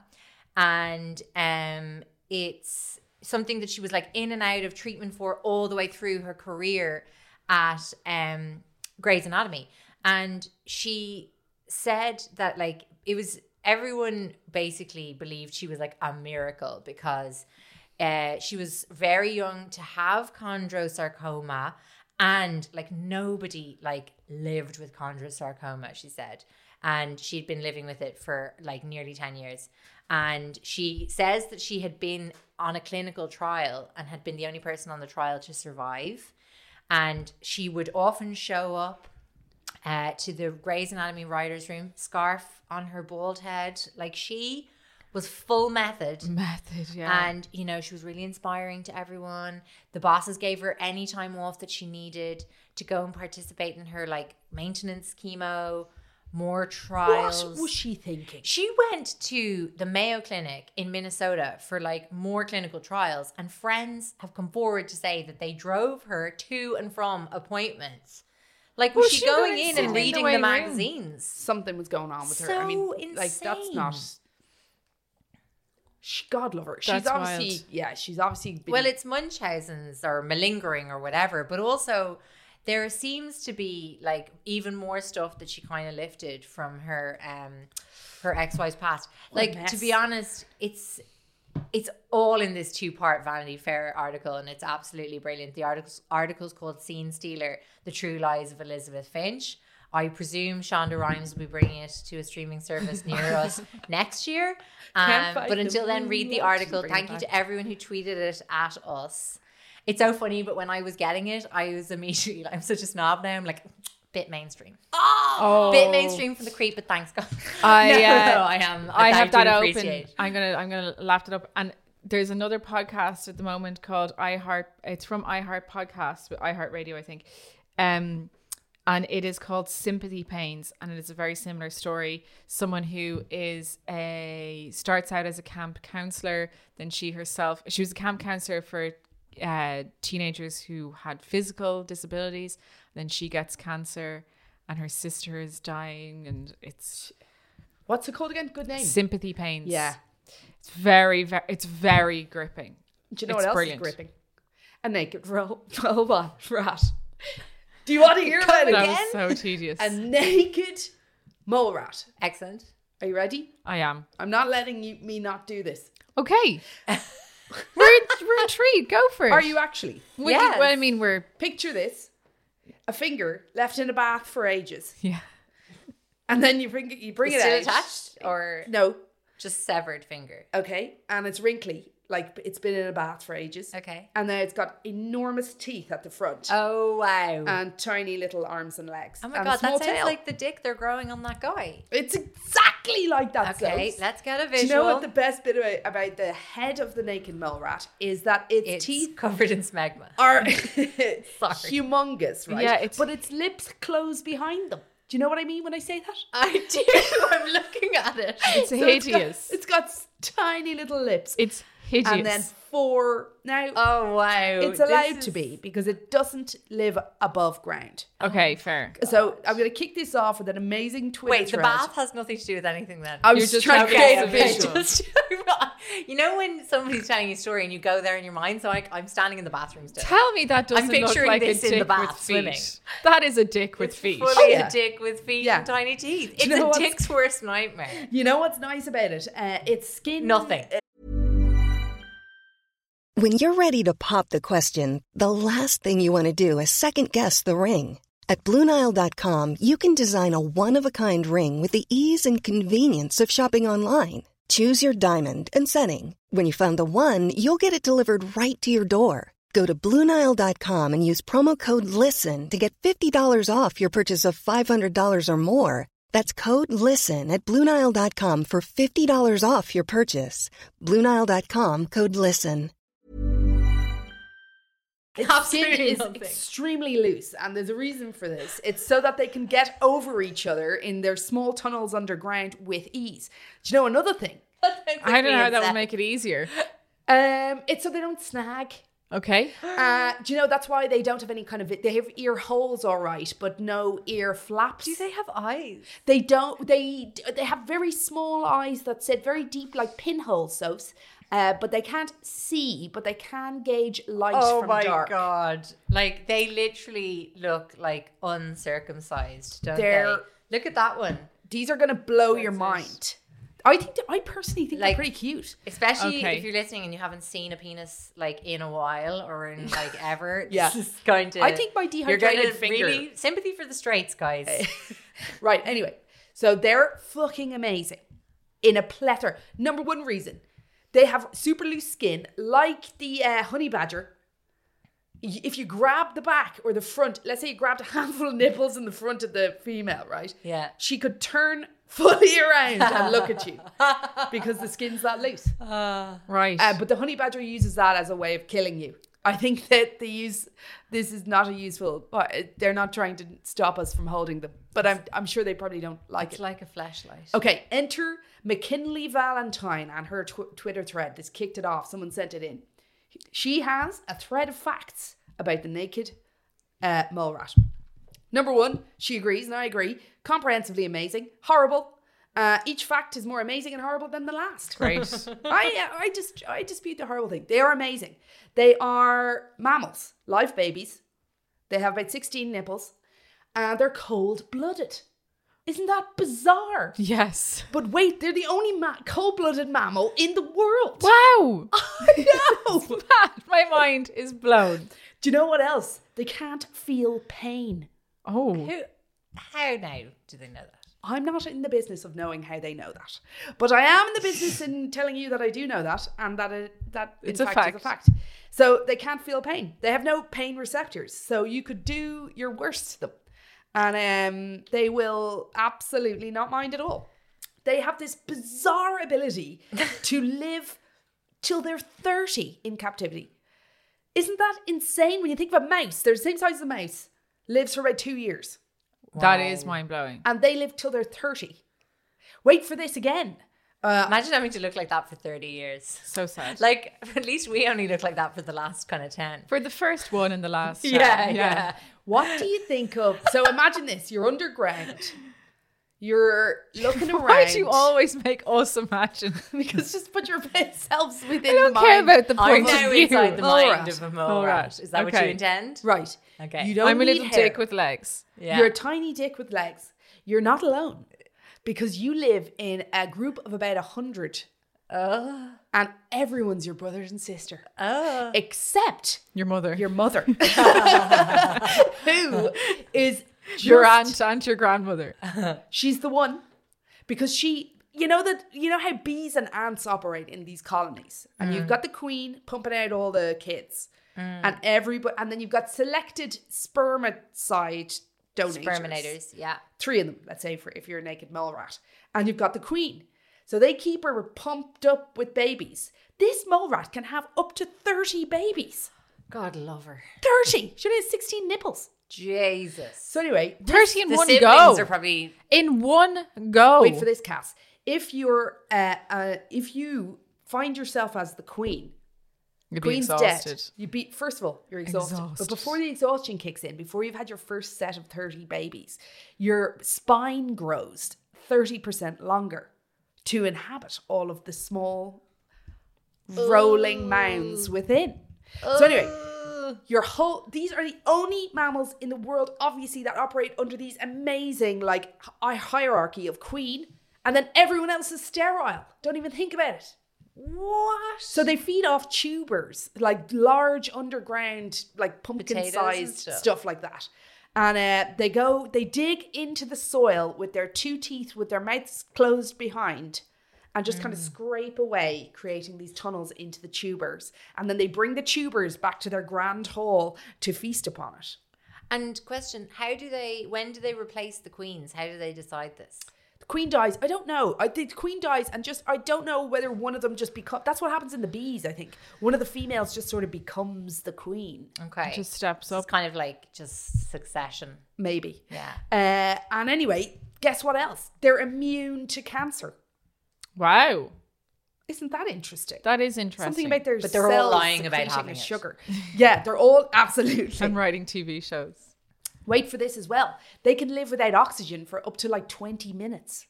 [SPEAKER 4] and um, it's something that she was like in and out of treatment for all the way through her career at um, Grey's Anatomy, and she said that like it was. Everyone basically believed she was like a miracle because uh, she was very young to have chondrosarcoma, and like nobody like lived with chondrosarcoma, she said. And she'd been living with it for like nearly ten years. And she says that she had been on a clinical trial and had been the only person on the trial to survive. And she would often show up Uh, to the Grey's Anatomy writer's room, scarf on her bald head. Like she was full method.
[SPEAKER 2] Method, yeah.
[SPEAKER 4] And, you know, she was really inspiring to everyone. The bosses gave her any time off that she needed to go and participate in her, like, maintenance chemo, more trials.
[SPEAKER 3] What was she thinking?
[SPEAKER 4] She went to the Mayo Clinic in Minnesota for like more clinical trials, and friends have come forward to say that they drove her to and from appointments. Like, was,
[SPEAKER 2] Was
[SPEAKER 4] she
[SPEAKER 2] she
[SPEAKER 4] going
[SPEAKER 2] going
[SPEAKER 4] in
[SPEAKER 2] sitting
[SPEAKER 4] and
[SPEAKER 2] in the
[SPEAKER 4] reading the,
[SPEAKER 2] waiting room?
[SPEAKER 4] magazines?
[SPEAKER 3] Something was going on with her. I
[SPEAKER 4] So
[SPEAKER 3] mean, like that's not.
[SPEAKER 4] insane.
[SPEAKER 3] She, God love her. She's
[SPEAKER 2] That's
[SPEAKER 3] obviously,
[SPEAKER 2] wild.
[SPEAKER 3] yeah, she's obviously been,
[SPEAKER 4] Well, it's Munchausen's or malingering or whatever, but also there seems to be like even more stuff that she kind of lifted from her um her ex-wife's past.
[SPEAKER 3] What a
[SPEAKER 4] Like, to
[SPEAKER 3] mess.
[SPEAKER 4] be honest, it's it's all in this two-part Vanity Fair article, and it's absolutely brilliant. The article's article's called "Scene Stealer: The True Lies of Elizabeth Finch." I presume Shonda Rhimes will be bringing it to a streaming service near us next year.
[SPEAKER 3] Can't
[SPEAKER 4] Um,
[SPEAKER 3] fight
[SPEAKER 4] but
[SPEAKER 3] the
[SPEAKER 4] until then, read the
[SPEAKER 3] moonlight.
[SPEAKER 4] article.
[SPEAKER 3] Bring it
[SPEAKER 4] Thank you
[SPEAKER 3] back.
[SPEAKER 4] to everyone who tweeted it at us. It's so funny, but when I was getting it, I was immediately, I'm such a snob now. I'm like, bit mainstream.
[SPEAKER 2] Oh,
[SPEAKER 4] Bit mainstream for the creep, but thanks God.
[SPEAKER 2] I,
[SPEAKER 4] no,
[SPEAKER 2] uh,
[SPEAKER 4] no, I am.
[SPEAKER 2] I
[SPEAKER 4] I,
[SPEAKER 2] have
[SPEAKER 4] thank
[SPEAKER 2] that
[SPEAKER 4] you,
[SPEAKER 2] open.
[SPEAKER 4] appreciate.
[SPEAKER 2] I'm gonna I'm gonna laugh it up. And there's another podcast at the moment called iHeart. It's from iHeart Podcast with iHeart Radio, I think. Um, and it is called Sympathy Pains, and it is a very similar story. Someone who is a starts out as a camp counselor, then she herself she was a camp counselor for uh, teenagers who had physical disabilities. Then she gets cancer, and her sister is dying, and it's
[SPEAKER 3] what's it called again? Good name.
[SPEAKER 2] Sympathy Pains.
[SPEAKER 3] Yeah.
[SPEAKER 2] It's very, very, it's very gripping.
[SPEAKER 3] Do you know
[SPEAKER 2] It's
[SPEAKER 3] what else
[SPEAKER 2] brilliant.
[SPEAKER 3] is gripping? A naked ro- robot rat. Do you want to hear about it?
[SPEAKER 2] That
[SPEAKER 4] Again?
[SPEAKER 2] was so tedious.
[SPEAKER 3] A naked mole rat.
[SPEAKER 4] Excellent.
[SPEAKER 3] Are you ready?
[SPEAKER 2] I am.
[SPEAKER 3] I'm not letting you, me not do this.
[SPEAKER 2] Okay. we're, we're intrigued. Go for it.
[SPEAKER 3] Are you actually?
[SPEAKER 2] We,
[SPEAKER 4] Yes.
[SPEAKER 2] Well, I mean, we're,
[SPEAKER 3] Picture this. A finger left in a bath for ages.
[SPEAKER 2] yeah.
[SPEAKER 3] And then you bring it, you bring
[SPEAKER 4] Is
[SPEAKER 3] it
[SPEAKER 4] it
[SPEAKER 3] out.
[SPEAKER 4] attached or
[SPEAKER 3] No.
[SPEAKER 4] just severed finger?
[SPEAKER 3] Okay. And it's wrinkly. Like it's been in a bath for ages.
[SPEAKER 4] Okay.
[SPEAKER 3] And then it's got enormous teeth at the front.
[SPEAKER 4] Oh wow.
[SPEAKER 3] And tiny little arms and legs.
[SPEAKER 4] oh my
[SPEAKER 3] and a
[SPEAKER 4] god,
[SPEAKER 3] small
[SPEAKER 4] that sounds
[SPEAKER 3] tail.
[SPEAKER 4] like the dick they're growing on that guy.
[SPEAKER 3] It's exactly like that.
[SPEAKER 4] Okay,
[SPEAKER 3] Zoe.
[SPEAKER 4] let's get a
[SPEAKER 3] Do
[SPEAKER 4] visual.
[SPEAKER 3] you know what the best bit about, about the head of the naked mole rat is? That its,
[SPEAKER 4] it's
[SPEAKER 3] teeth
[SPEAKER 4] covered in smegma.
[SPEAKER 3] are humongous, right?
[SPEAKER 2] Yeah, it's-
[SPEAKER 3] but its lips close behind them. Do you know what I mean when I say that?
[SPEAKER 4] I do. I'm looking at it.
[SPEAKER 2] It's
[SPEAKER 3] So
[SPEAKER 2] hideous.
[SPEAKER 3] It's got, it's got tiny little lips.
[SPEAKER 2] It's hideous.
[SPEAKER 3] and then four. Now,
[SPEAKER 4] Oh wow.
[SPEAKER 3] it's
[SPEAKER 4] This
[SPEAKER 3] allowed
[SPEAKER 4] is-
[SPEAKER 3] to be because it doesn't live above ground.
[SPEAKER 2] okay, fair.
[SPEAKER 3] So I'm going to kick this off with an amazing Twitter
[SPEAKER 4] Wait, the
[SPEAKER 3] thread.
[SPEAKER 4] bath has nothing to do with anything then.
[SPEAKER 3] I
[SPEAKER 2] You're
[SPEAKER 3] was
[SPEAKER 2] just
[SPEAKER 3] trying to
[SPEAKER 2] trying
[SPEAKER 3] create
[SPEAKER 2] to
[SPEAKER 3] a
[SPEAKER 2] get a
[SPEAKER 3] visual.
[SPEAKER 4] Just- you know when somebody's telling you a story and you go there in your mind, so like I'm standing in the bathroom still.
[SPEAKER 2] Tell me that doesn't look
[SPEAKER 4] picturing
[SPEAKER 2] like a
[SPEAKER 4] this in the
[SPEAKER 2] dick
[SPEAKER 4] bath
[SPEAKER 2] with feet.
[SPEAKER 4] swimming.
[SPEAKER 2] That is a dick with feet.
[SPEAKER 4] Fully
[SPEAKER 3] Oh, yeah.
[SPEAKER 4] a dick with feet
[SPEAKER 3] Yeah.
[SPEAKER 4] and tiny teeth.
[SPEAKER 3] you
[SPEAKER 4] It's
[SPEAKER 3] know
[SPEAKER 4] a
[SPEAKER 3] what's-
[SPEAKER 4] dick's worst nightmare.
[SPEAKER 3] You know what's nice about it? Uh, its skin.
[SPEAKER 4] Nothing.
[SPEAKER 5] When you're ready to pop the question, the last thing you want to do is second-guess the ring. At Blue Nile dot com, you can design a one-of-a-kind ring with the ease and convenience of shopping online. Choose your diamond and setting. When you find the one, you'll get it delivered right to your door. Go to Blue Nile dot com and use promo code LISTEN to get fifty dollars off your purchase of five hundred dollars or more. That's code LISTEN at Blue Nile dot com for fifty dollars off your purchase. Blue Nile dot com, code LISTEN.
[SPEAKER 3] Its skin
[SPEAKER 4] Absolutely
[SPEAKER 3] is
[SPEAKER 4] nothing.
[SPEAKER 3] extremely loose, and there's a reason for this. It's so that they can get over each other in their small tunnels underground with ease. Do you know another thing?
[SPEAKER 2] I don't know how that would make it easier.
[SPEAKER 3] Um, it's so they don't snag.
[SPEAKER 2] Okay.
[SPEAKER 3] Uh, do you know that's why they don't have any kind of they have ear holes, all right, but no ear flaps.
[SPEAKER 4] Do they have eyes?
[SPEAKER 3] They don't. They they have very small eyes that sit very deep, like pinholes, so. Uh, but they can't see, but they can gauge light
[SPEAKER 4] Oh
[SPEAKER 3] from
[SPEAKER 4] my
[SPEAKER 3] dark.
[SPEAKER 4] god. Like they literally look like uncircumcised, don't
[SPEAKER 3] They're-
[SPEAKER 4] they? Look at that one.
[SPEAKER 3] These are going to blow your
[SPEAKER 4] it.
[SPEAKER 3] mind. I think. I personally think
[SPEAKER 4] Like-
[SPEAKER 3] they're pretty cute.
[SPEAKER 4] Especially
[SPEAKER 2] Okay.
[SPEAKER 4] if you're listening and you haven't seen a penis like in a while or in like ever.
[SPEAKER 3] Yeah.
[SPEAKER 4] This is going to
[SPEAKER 3] I think my
[SPEAKER 4] you're going
[SPEAKER 3] dehydrated
[SPEAKER 4] to
[SPEAKER 3] finger-
[SPEAKER 4] really sympathy for the straights, guys.
[SPEAKER 3] Right. Anyway, so they're fucking amazing in a plethora. Number one reason, they have super loose skin, like the uh, honey badger. Y- If you grab the back or the front, let's say you grabbed a handful of nipples in the front of the female, right?
[SPEAKER 4] Yeah.
[SPEAKER 3] She could turn fully around and look at you because the skin's that loose.
[SPEAKER 2] Right.
[SPEAKER 3] Uh, but the honey badger uses that as a way of killing you. I think that they use this is not a useful. But they're not trying to stop us from holding them. But I'm I'm sure they probably don't like
[SPEAKER 4] It's
[SPEAKER 3] it.
[SPEAKER 4] like a flashlight.
[SPEAKER 3] Okay, enter McKinley Valentine and her tw- Twitter thread. This kicked it off. Someone sent it in. She has a thread of facts about the naked uh, mole rat. Number one, she agrees, and I agree. Comprehensively amazing. Horrible. Uh, each fact is more amazing and horrible than the last.
[SPEAKER 2] Great.
[SPEAKER 3] I I just I dispute the horrible thing. They are amazing. They are mammals, live babies. They have about sixteen nipples, and they're cold-blooded. Isn't that bizarre?
[SPEAKER 2] Yes.
[SPEAKER 3] But wait, they're the only ma- cold-blooded mammal in the world.
[SPEAKER 2] Wow.
[SPEAKER 3] I know.
[SPEAKER 2] Mad. My mind is blown.
[SPEAKER 3] Do you know what else? They can't feel pain.
[SPEAKER 2] Oh.
[SPEAKER 4] Who, how now do they know that?
[SPEAKER 3] I'm not in the business of knowing how they know that, but I am in the business in telling you that I do know that, and that it, that in
[SPEAKER 2] It's a
[SPEAKER 3] fact, is a fact. So they can't feel pain. They have no pain receptors. So you could do your worst to them, and um, they will absolutely not mind at all. They have this bizarre ability to live till they're thirty in captivity. Isn't that insane? When you think of a mouse, they're the same size as a mouse, lives for about two years.
[SPEAKER 2] That is mind-blowing.
[SPEAKER 3] And they live till they're thirty. Wait for this again. Uh,
[SPEAKER 4] Imagine having to look like that for thirty years.
[SPEAKER 2] So sad.
[SPEAKER 4] Like, at least we only look like that for the last kind of ten.
[SPEAKER 2] For the first one and the last.
[SPEAKER 4] Yeah,
[SPEAKER 2] time.
[SPEAKER 4] yeah.
[SPEAKER 3] what do you think of? So imagine this: you're underground. You're looking around.
[SPEAKER 2] Why do you always make us imagine?
[SPEAKER 3] Because just put yourselves within
[SPEAKER 2] I don't
[SPEAKER 3] the
[SPEAKER 2] care
[SPEAKER 3] mind.
[SPEAKER 2] about the
[SPEAKER 4] I'm
[SPEAKER 2] point of
[SPEAKER 4] now
[SPEAKER 2] view.
[SPEAKER 4] inside the
[SPEAKER 3] Mole
[SPEAKER 4] mind
[SPEAKER 3] rat.
[SPEAKER 4] of a mole
[SPEAKER 2] Mole
[SPEAKER 4] rat.
[SPEAKER 2] rat.
[SPEAKER 4] Is that what
[SPEAKER 2] Okay.
[SPEAKER 4] you intend?
[SPEAKER 3] Right.
[SPEAKER 4] Okay.
[SPEAKER 3] You don't
[SPEAKER 2] I'm a
[SPEAKER 3] need
[SPEAKER 2] little
[SPEAKER 3] hair.
[SPEAKER 2] dick with legs.
[SPEAKER 4] Yeah.
[SPEAKER 3] You're a tiny dick with legs. You're not alone, because you live in a group of about a hundred,
[SPEAKER 4] Oh.
[SPEAKER 3] and everyone's your brother and sister,
[SPEAKER 4] Oh.
[SPEAKER 3] except
[SPEAKER 2] Your mother.
[SPEAKER 3] your mother, who is just,
[SPEAKER 2] your aunt and your grandmother.
[SPEAKER 3] She's the one, because she, you know that you know how bees and ants operate in these colonies, and you've got the queen pumping out all the kids, and everybody, and then you've got selected spermicide donators,
[SPEAKER 4] Sperminators, yeah.
[SPEAKER 3] three of them, let's say, for if you're a naked mole rat, and you've got the queen, so they keep her pumped up with babies. This mole rat can have up to thirty babies.
[SPEAKER 4] God love her.
[SPEAKER 3] thirty. She only has sixteen nipples.
[SPEAKER 4] Jesus.
[SPEAKER 3] So anyway,
[SPEAKER 2] thirty in
[SPEAKER 4] The
[SPEAKER 2] one
[SPEAKER 4] siblings
[SPEAKER 2] go.
[SPEAKER 4] are probably...
[SPEAKER 2] In one go.
[SPEAKER 3] wait for this, Cass. If you're, uh, uh, if you find yourself as the queen,
[SPEAKER 2] You'd be
[SPEAKER 3] queen's
[SPEAKER 2] exhausted.
[SPEAKER 3] dead. You be first of all, you're exhausted.
[SPEAKER 2] Exhausted.
[SPEAKER 3] But before the exhaustion kicks in, before you've had your first set of thirty babies, your spine grows thirty percent longer to inhabit all of the small rolling mounds within. So anyway, your whole these are the only mammals in the world, obviously, that operate under these amazing like hi- hierarchy of queen, and then everyone else is sterile. Don't even think about it.
[SPEAKER 4] What?
[SPEAKER 3] So they feed off tubers, like large underground, like
[SPEAKER 4] Potatoes and
[SPEAKER 3] pumpkin-sized
[SPEAKER 4] stuff.
[SPEAKER 3] stuff. like that. And uh, they go, they dig into the soil with their two teeth, with their mouths closed behind, and just
[SPEAKER 4] Mm.
[SPEAKER 3] kind of scrape away, creating these tunnels into the tubers. And then they bring the tubers back to their grand hall to feast upon it.
[SPEAKER 4] And question, how do they, when do they replace the queens? How do they decide this?
[SPEAKER 3] The queen dies. I don't know. I think the queen dies, and just I don't know whether one of them just become. That's what happens in the bees. I think one of the females just sort of becomes the queen.
[SPEAKER 4] Okay.
[SPEAKER 2] Just steps
[SPEAKER 4] So
[SPEAKER 2] up.
[SPEAKER 4] it's kind of like just succession.
[SPEAKER 3] Maybe.
[SPEAKER 4] Yeah.
[SPEAKER 3] Uh, and anyway, guess what else? They're immune to cancer.
[SPEAKER 2] Wow.
[SPEAKER 3] Isn't that interesting?
[SPEAKER 2] That is interesting.
[SPEAKER 3] Something about their
[SPEAKER 4] But they're all
[SPEAKER 3] cells
[SPEAKER 4] lying about
[SPEAKER 3] secreting
[SPEAKER 4] having
[SPEAKER 3] a
[SPEAKER 4] it.
[SPEAKER 3] sugar. Yeah, they're all absolutely.
[SPEAKER 2] And writing T V shows.
[SPEAKER 3] Wait for this as well. They can live without oxygen for up to like twenty minutes.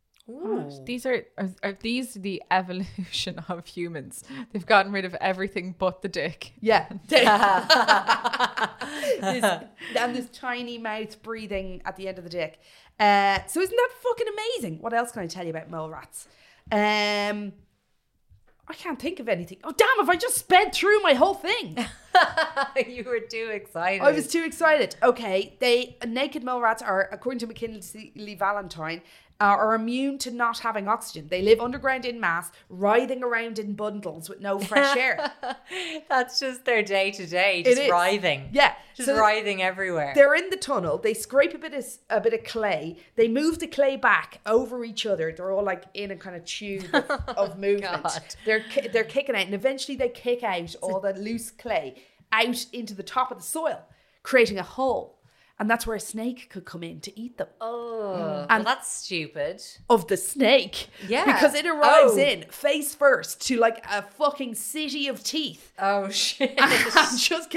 [SPEAKER 2] These are, are are these the evolution of humans? They've gotten rid of everything but the dick.
[SPEAKER 3] Yeah. this, and this tiny mouth breathing at the end of the dick. Uh, so isn't that fucking amazing? What else can I tell you about mole rats? Um, I can't think of anything. Oh, damn, if I just sped through my whole thing.
[SPEAKER 4] You were too excited.
[SPEAKER 3] I was too excited. Okay, they naked mole rats are, according to McKinley Valentine, uh, are immune to not having oxygen. They live underground in mass, writhing around in bundles with no fresh air.
[SPEAKER 4] That's just their day to day, just
[SPEAKER 3] It is.
[SPEAKER 4] writhing.
[SPEAKER 3] Yeah,
[SPEAKER 4] Just
[SPEAKER 3] so
[SPEAKER 4] writhing everywhere.
[SPEAKER 3] they're in the tunnel. They scrape a bit of a bit of clay. They move the clay back over each other. They're all like in a kind of tube of, of movement.
[SPEAKER 4] God.
[SPEAKER 3] They're ki- they're kicking out, and eventually they kick out all the loose clay out into the top of the soil, creating a hole. And that's where a snake could come in to eat them.
[SPEAKER 4] Oh,
[SPEAKER 3] And-
[SPEAKER 4] well, that's stupid.
[SPEAKER 3] Of the snake.
[SPEAKER 4] Yeah.
[SPEAKER 3] Because it arrives
[SPEAKER 4] Oh.
[SPEAKER 3] in face first to like a fucking city of teeth
[SPEAKER 4] Oh, shit.
[SPEAKER 3] and just gets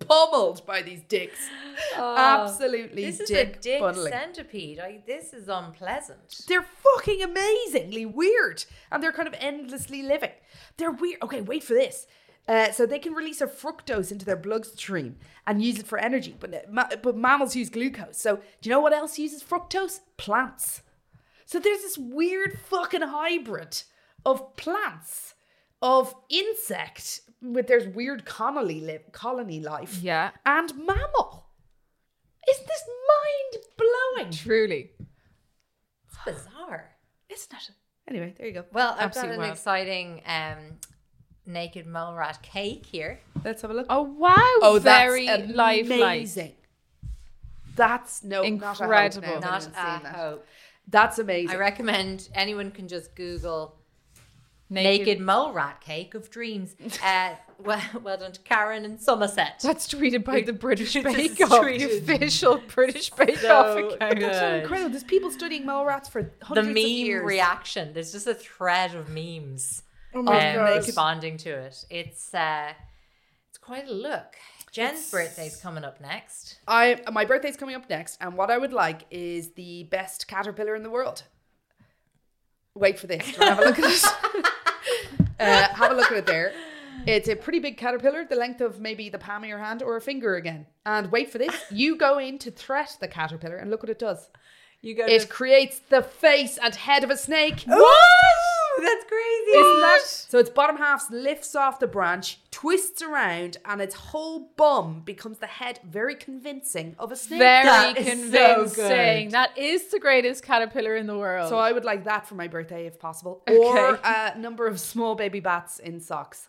[SPEAKER 3] pummeled by these dicks. Absolutely
[SPEAKER 4] This is
[SPEAKER 3] dick
[SPEAKER 4] a dick
[SPEAKER 3] funneling.
[SPEAKER 4] centipede. I, this is unpleasant.
[SPEAKER 3] They're fucking amazingly weird. And they're kind of endlessly living. They're weird. Okay, wait for this. Uh, so they can release a fructose into their bloodstream and use it for energy. But, uh, ma- but mammals use glucose. So do you know what else uses fructose? Plants. So there's this weird fucking hybrid of plants, of insect, with there's weird colony, li- colony life.
[SPEAKER 2] Yeah.
[SPEAKER 3] And mammal. Isn't this mind-blowing?
[SPEAKER 2] Truly.
[SPEAKER 4] It's bizarre.
[SPEAKER 3] Isn't it? Anyway, there you go.
[SPEAKER 4] Well, I've
[SPEAKER 2] Absolute
[SPEAKER 4] got an
[SPEAKER 2] wild.
[SPEAKER 4] exciting um, naked mole rat cake here.
[SPEAKER 3] Let's have a look.
[SPEAKER 2] Oh, wow.
[SPEAKER 3] Oh,
[SPEAKER 2] Very
[SPEAKER 3] that's
[SPEAKER 2] lifelike.
[SPEAKER 3] amazing. That's no
[SPEAKER 2] Incredible.
[SPEAKER 3] Not a hope now,
[SPEAKER 4] Not
[SPEAKER 3] if
[SPEAKER 4] a
[SPEAKER 3] anyone's seen that.
[SPEAKER 4] hope.
[SPEAKER 3] That's amazing.
[SPEAKER 4] I recommend anyone can just Google
[SPEAKER 2] Naked.
[SPEAKER 4] naked, mole rat cake of dreams. Uh, well, well done to Karen in Somerset.
[SPEAKER 2] That's tweeted by the British
[SPEAKER 4] It's
[SPEAKER 2] Bake Off, the
[SPEAKER 4] tweeted.
[SPEAKER 2] official British Bake
[SPEAKER 4] So
[SPEAKER 2] Off account.
[SPEAKER 3] That's
[SPEAKER 4] good.
[SPEAKER 3] incredible. There's people studying mole rats for
[SPEAKER 4] The
[SPEAKER 3] hundreds
[SPEAKER 4] meme
[SPEAKER 3] of years.
[SPEAKER 4] reaction. There's just a thread of memes
[SPEAKER 3] Oh
[SPEAKER 4] um,
[SPEAKER 3] my God.
[SPEAKER 4] responding to it. It's uh, it's quite a look. Jen's birthday's coming up next.
[SPEAKER 3] I my birthday's coming up next, and what I would like is the best caterpillar in the world. Wait for this. Do you want to have a look at it? uh, have a look at it there. It's a pretty big caterpillar, the length of maybe the palm of your hand or a finger again. And wait for this. You go in to threat the caterpillar, and look what it does.
[SPEAKER 4] You go.
[SPEAKER 3] It creates the face and head of a snake.
[SPEAKER 4] What? That's crazy.
[SPEAKER 3] Isn't that? So its bottom half lifts off the branch, twists around, and its whole bum becomes the head, very convincing, of a snake.
[SPEAKER 2] Very
[SPEAKER 4] That is so
[SPEAKER 2] convincing.
[SPEAKER 4] good.
[SPEAKER 2] That is the greatest caterpillar in the world.
[SPEAKER 3] So I would like that for my birthday if possible.
[SPEAKER 2] Okay.
[SPEAKER 3] Or a number of small baby bats in socks.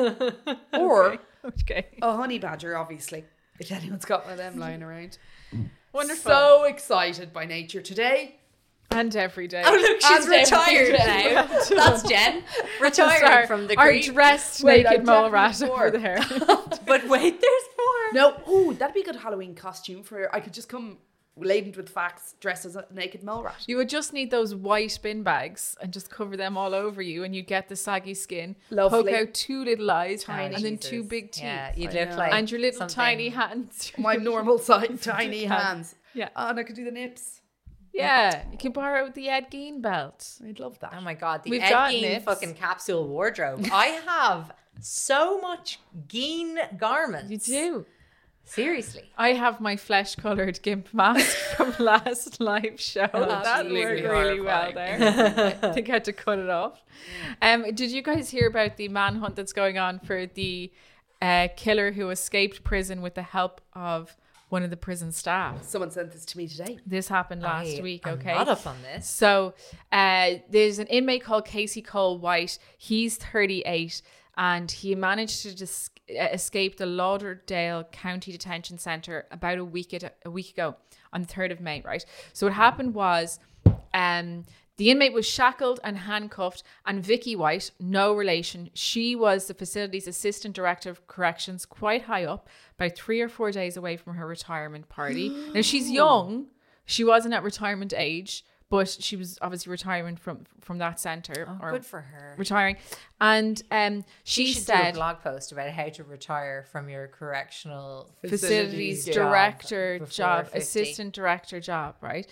[SPEAKER 3] Or
[SPEAKER 2] okay.
[SPEAKER 3] a honey badger, obviously. If anyone's got one of them lying around.
[SPEAKER 2] Wonderful.
[SPEAKER 3] So excited by nature today.
[SPEAKER 2] And every day.
[SPEAKER 4] Oh look, she's
[SPEAKER 3] And
[SPEAKER 4] retired
[SPEAKER 3] every
[SPEAKER 4] now. That's Jen, retired
[SPEAKER 2] Our-
[SPEAKER 4] from the
[SPEAKER 2] our
[SPEAKER 4] green.
[SPEAKER 2] dressed
[SPEAKER 3] Wait,
[SPEAKER 2] naked
[SPEAKER 3] I'm
[SPEAKER 2] mole
[SPEAKER 3] definitely
[SPEAKER 2] rat
[SPEAKER 3] more.
[SPEAKER 2] over there.
[SPEAKER 4] But wait, there's more.
[SPEAKER 3] No, oh, that'd be a good Halloween costume for. I could just come laden with facts, dressed as a naked mole rat.
[SPEAKER 2] You would just need those white bin bags and just cover them all over you, and you'd get the saggy skin.
[SPEAKER 3] Lovely.
[SPEAKER 2] Poke out two little eyes,
[SPEAKER 3] Tiny.
[SPEAKER 2] and then
[SPEAKER 4] Jesus.
[SPEAKER 2] two big teeth.
[SPEAKER 4] Yeah, you'd
[SPEAKER 3] I
[SPEAKER 4] look
[SPEAKER 3] know.
[SPEAKER 4] like
[SPEAKER 2] and your little
[SPEAKER 4] something-
[SPEAKER 2] tiny hands.
[SPEAKER 3] My normal size, tiny hands.
[SPEAKER 2] Yeah.
[SPEAKER 3] Oh, and I could do the nips.
[SPEAKER 2] Yeah, you can borrow the Ed Gein belt.
[SPEAKER 3] I'd love that.
[SPEAKER 4] Oh my god, the
[SPEAKER 2] We've
[SPEAKER 4] Ed
[SPEAKER 2] got
[SPEAKER 4] Gein
[SPEAKER 2] nips.
[SPEAKER 4] fucking capsule wardrobe. I have so much Gein garments.
[SPEAKER 2] You do.
[SPEAKER 4] Seriously.
[SPEAKER 2] I have my flesh-coloured gimp mask from last live show. that worked
[SPEAKER 4] Absolutely
[SPEAKER 2] really well
[SPEAKER 4] horrifying.
[SPEAKER 2] there. I think I had to cut it off. Um, did you guys hear about the manhunt that's going on for the uh, killer who escaped prison with the help of one of the prison staff?
[SPEAKER 3] Someone sent this to me today.
[SPEAKER 2] This happened last
[SPEAKER 4] I
[SPEAKER 2] week,
[SPEAKER 4] am
[SPEAKER 2] okay?
[SPEAKER 4] not up on this.
[SPEAKER 2] So uh, there's an inmate called Casey Cole White. He's thirty-eight, and he managed to dis- escape the Lauderdale County Detention Centre about a week at, a week ago on the third of May, right? So what happened was um, the inmate was shackled and handcuffed, and Vicky White, no relation, she was the facility's assistant director of corrections, quite high up, about three or four days away from her retirement party. Now, she's young. She wasn't at retirement age, but she was obviously retiring from from that centre.
[SPEAKER 4] Oh,
[SPEAKER 2] or
[SPEAKER 4] good for her.
[SPEAKER 2] Retiring. And um, she,
[SPEAKER 4] She should do a
[SPEAKER 2] said,
[SPEAKER 4] blog post about how to retire from your correctional
[SPEAKER 2] facilities
[SPEAKER 4] job
[SPEAKER 2] director
[SPEAKER 4] before
[SPEAKER 2] job,
[SPEAKER 4] fifty.
[SPEAKER 2] assistant director job, right?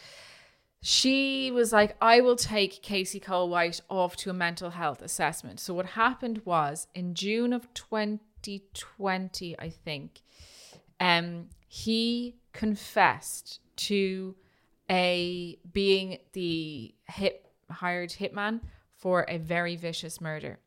[SPEAKER 2] She was like, I will take Casey Cole White off to a mental health assessment. So what happened was in June of twenty twenty, I think, um, he confessed to a being the hit hired hitman for a very vicious murder.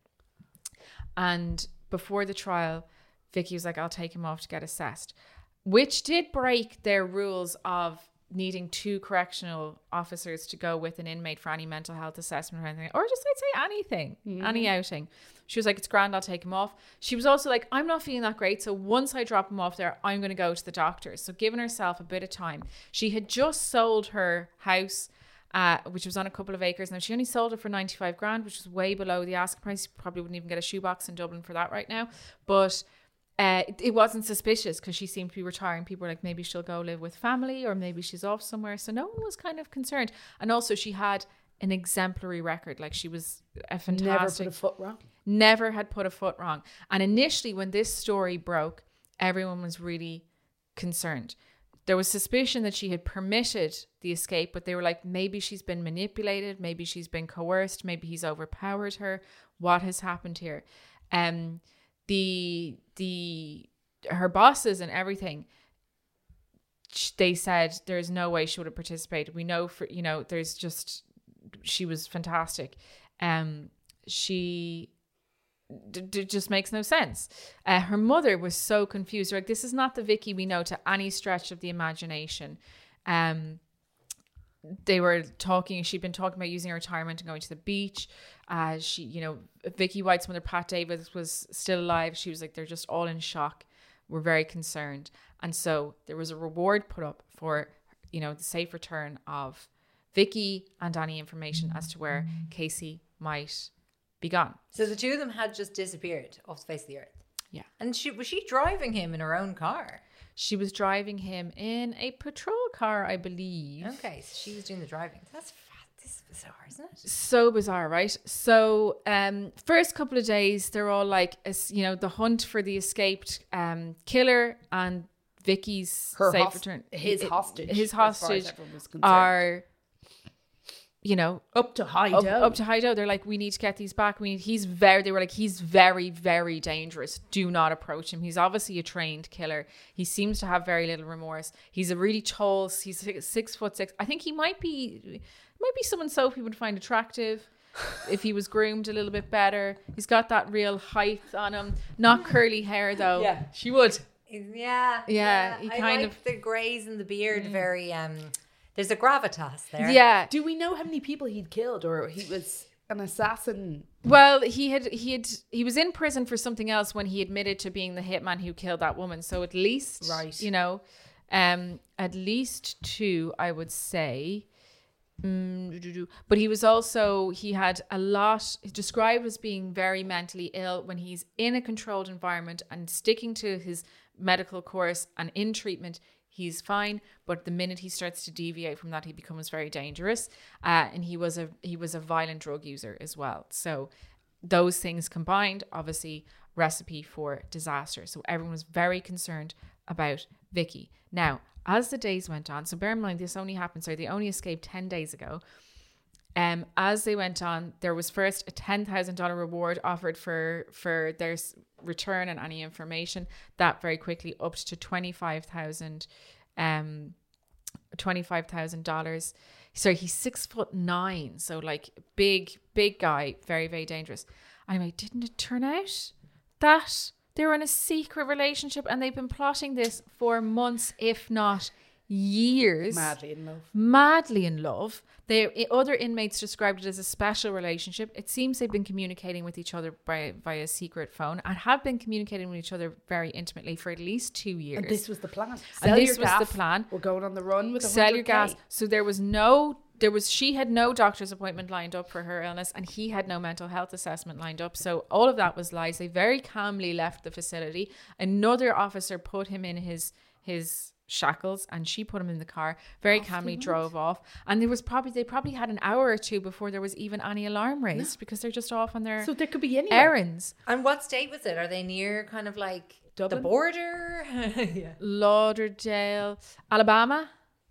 [SPEAKER 2] And before the trial, Vicky was like, I'll take him off to get assessed, which did break their rules of needing two correctional officers to go with an inmate for any mental health assessment or anything, or just I'd say anything, mm. any outing. She was like, it's grand, I'll take him off. She was also like, I'm not feeling that great, so once I drop him off there, I'm going to go to the doctor. So giving herself a bit of time. She had just sold her house, uh, which was on a couple of acres. Now, she only sold it for ninety-five grand, which was way below the asking price. Probably wouldn't even get a shoebox in Dublin for that right now. But Uh, it, it wasn't suspicious because she seemed to be retiring. People were like, maybe she'll go live with family or maybe she's off somewhere. So no one was kind of concerned. And also she had an exemplary record. Like she was a fantastic.
[SPEAKER 3] Never put a foot wrong.
[SPEAKER 2] Never had put a foot wrong. And initially when this story broke, everyone was really concerned. There was suspicion that she had permitted the escape, but they were like, maybe she's been manipulated, maybe she's been coerced, maybe he's overpowered her. What has happened here? Um, the the her bosses and everything, they said there's no way she would have participated. We know for you know, there's just she was fantastic. Um, she. It just makes no sense. Uh, her mother was so confused. Like, this is not the Vicky we know to any stretch of the imagination. Um, they were talking. She'd been talking about using her retirement and going to the beach. Uh, she, you know, Vicky White's mother, Pat Davis, was still alive. She was like, they're just all in shock. We're very concerned, and so there was a reward put up for, you know, the safe return of Vicky and any information as to where Casey might be gone.
[SPEAKER 4] So the two of them had just disappeared off the face of the earth.
[SPEAKER 2] Yeah.
[SPEAKER 4] And she was she driving him in her own car?
[SPEAKER 2] She was driving him in a patrol car, I believe.
[SPEAKER 4] Okay, so she was doing the driving. That's fat. This is bizarre, isn't it?
[SPEAKER 2] So bizarre, right? So um, first couple of days, they're all like, you know, the hunt for the escaped um, killer and Vicky's
[SPEAKER 3] Her
[SPEAKER 2] safe
[SPEAKER 3] host-
[SPEAKER 2] return.
[SPEAKER 3] his
[SPEAKER 2] It-
[SPEAKER 3] hostage,
[SPEAKER 2] His
[SPEAKER 3] as far as
[SPEAKER 2] hostage
[SPEAKER 3] everyone was concerned.
[SPEAKER 2] are, you know,
[SPEAKER 3] Up to high
[SPEAKER 2] up,
[SPEAKER 3] dough.
[SPEAKER 2] up to high dough. They're like, we need to get these back. We need, he's very, they were like, he's very, very dangerous. Do not approach him. He's obviously a trained killer. He seems to have very little remorse. He's a really tall, he's six, six foot six. I think he might be, might be someone Sophie would find attractive if he was groomed a little bit better. He's got that real height on him. Not curly hair though.
[SPEAKER 3] Yeah, she would.
[SPEAKER 4] Yeah.
[SPEAKER 2] Yeah, he
[SPEAKER 4] I
[SPEAKER 2] kind
[SPEAKER 4] like
[SPEAKER 2] of-
[SPEAKER 4] the greys and the beard very um there's a gravitas there.
[SPEAKER 2] Yeah.
[SPEAKER 3] Do we know how many people he'd killed, or he was an assassin?
[SPEAKER 2] Well, he had he had he was in prison for something else when he admitted to being the hitman who killed that woman. So at least,
[SPEAKER 3] Right.
[SPEAKER 2] you know, um, at least two, I would say. Mm, but he was also he had a lot described as being very mentally ill when he's in a controlled environment and sticking to his medical course and in treatment. He's fine, but the minute he starts to deviate from that, he becomes very dangerous. Uh, and he was a he was a violent drug user as well. So those things combined, obviously, recipe for disaster. So everyone was very concerned about Vicky. Now, as the days went on, so bear in mind this only happened. Sorry, they only escaped ten days ago. Um, as they went on, there was first a ten thousand dollar reward offered for for their s- return and any information. That very quickly upped to twenty five thousand, um, twenty five thousand dollars. So he's six foot nine, so like big big guy, very very dangerous. Anyway, didn't it turn out that they were in a secret relationship and they've been plotting this for months, if not years?
[SPEAKER 3] Madly in love.
[SPEAKER 2] Madly in love. They other inmates described it as a special relationship. It seems they've been communicating with each other by via secret phone and have been communicating with each other very intimately for at least two years.
[SPEAKER 3] And this was the plan.
[SPEAKER 2] And
[SPEAKER 3] Sell
[SPEAKER 2] this
[SPEAKER 3] your
[SPEAKER 2] was the
[SPEAKER 3] gaff.
[SPEAKER 2] plan.
[SPEAKER 3] We're going on the run with a
[SPEAKER 2] Sell your
[SPEAKER 3] one hundred K.
[SPEAKER 2] gas. So there was no, there was, she had no doctor's appointment lined up for her illness and he had no mental health assessment lined up. So all of that was lies. They very calmly left the facility. Another officer put him in his, his shackles and she put him in the car, very off calmly drove off. And there was probably, they probably had an hour or two before there was even any alarm raised no. because they're just off on their
[SPEAKER 3] So there could be any
[SPEAKER 2] errands.
[SPEAKER 4] And what state was it? Are they near kind of like
[SPEAKER 3] Dublin?
[SPEAKER 4] the border? Yeah.
[SPEAKER 2] Lauderdale, Alabama.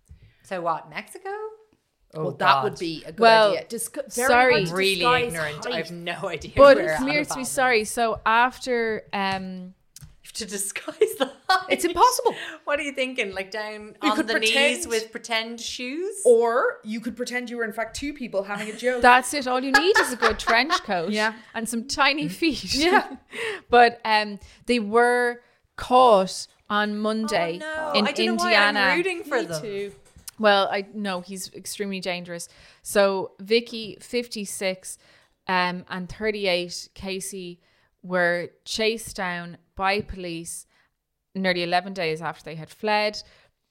[SPEAKER 4] So what, Mexico?
[SPEAKER 3] Well,
[SPEAKER 4] Oh,
[SPEAKER 3] that
[SPEAKER 4] God.
[SPEAKER 3] would be a good
[SPEAKER 2] Well,
[SPEAKER 3] idea. Discu- very
[SPEAKER 2] sorry.
[SPEAKER 3] hard to
[SPEAKER 4] really
[SPEAKER 3] disguise
[SPEAKER 4] ignorant.
[SPEAKER 3] height.
[SPEAKER 4] I have no idea.
[SPEAKER 2] But
[SPEAKER 4] where
[SPEAKER 2] come here to
[SPEAKER 4] Alabama
[SPEAKER 2] be
[SPEAKER 4] is.
[SPEAKER 2] sorry. So after, um,
[SPEAKER 4] To disguise the height.
[SPEAKER 3] It's impossible.
[SPEAKER 4] What are you thinking? Like down
[SPEAKER 3] You
[SPEAKER 4] on
[SPEAKER 3] could
[SPEAKER 4] the
[SPEAKER 3] pretend-
[SPEAKER 4] knees with pretend shoes?
[SPEAKER 3] Or you could pretend you were in fact two people having a joke.
[SPEAKER 2] that's it. All you need is a good trench coat
[SPEAKER 3] Yeah.
[SPEAKER 2] and some tiny feet.
[SPEAKER 3] Yeah.
[SPEAKER 2] But um, they were caught on Monday
[SPEAKER 4] Oh, no.
[SPEAKER 2] in
[SPEAKER 4] I don't
[SPEAKER 2] Indiana.
[SPEAKER 4] know why I'm rooting for
[SPEAKER 3] Me
[SPEAKER 4] them.
[SPEAKER 3] too.
[SPEAKER 2] Well, I know he's extremely dangerous. So Vicky, fifty-six, um, and thirty-eight, Casey, were chased down by police nearly eleven days after they had fled.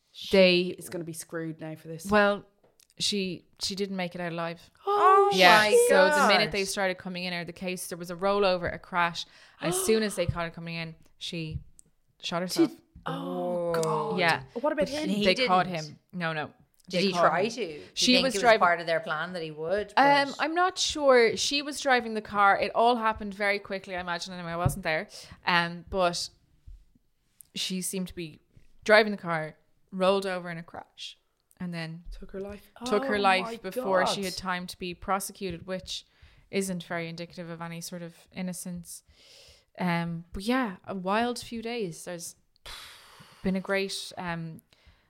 [SPEAKER 2] They
[SPEAKER 3] It's going to be screwed now for this.
[SPEAKER 2] well, she she didn't make it out alive.
[SPEAKER 4] Oh
[SPEAKER 2] Yeah.
[SPEAKER 4] my
[SPEAKER 2] So
[SPEAKER 4] God.
[SPEAKER 2] the minute they started coming in, or the case, there was a rollover, a crash. As soon as they caught her coming in, she shot herself.
[SPEAKER 3] Oh, God.
[SPEAKER 2] Yeah.
[SPEAKER 3] What about him?
[SPEAKER 4] He
[SPEAKER 2] they caught
[SPEAKER 4] didn't.
[SPEAKER 2] him. No, no.
[SPEAKER 4] Did
[SPEAKER 2] They
[SPEAKER 4] he
[SPEAKER 2] caught
[SPEAKER 4] try
[SPEAKER 2] him.
[SPEAKER 4] to? Do you
[SPEAKER 2] She
[SPEAKER 4] think
[SPEAKER 2] was
[SPEAKER 4] it was
[SPEAKER 2] driving-
[SPEAKER 4] part of their plan that he would?
[SPEAKER 2] Um,
[SPEAKER 4] But-
[SPEAKER 2] I'm not sure. She was driving the car. It all happened very quickly, I imagine. Anyway, I wasn't there. Um, but she seemed to be driving the car, rolled over in a crash, and then
[SPEAKER 3] Took her life.
[SPEAKER 2] took her
[SPEAKER 3] Oh
[SPEAKER 2] life
[SPEAKER 3] my
[SPEAKER 2] before she
[SPEAKER 3] God.
[SPEAKER 2] had time to be prosecuted, which isn't very indicative of any sort of innocence. Um, but yeah, a wild few days. There's been a great um,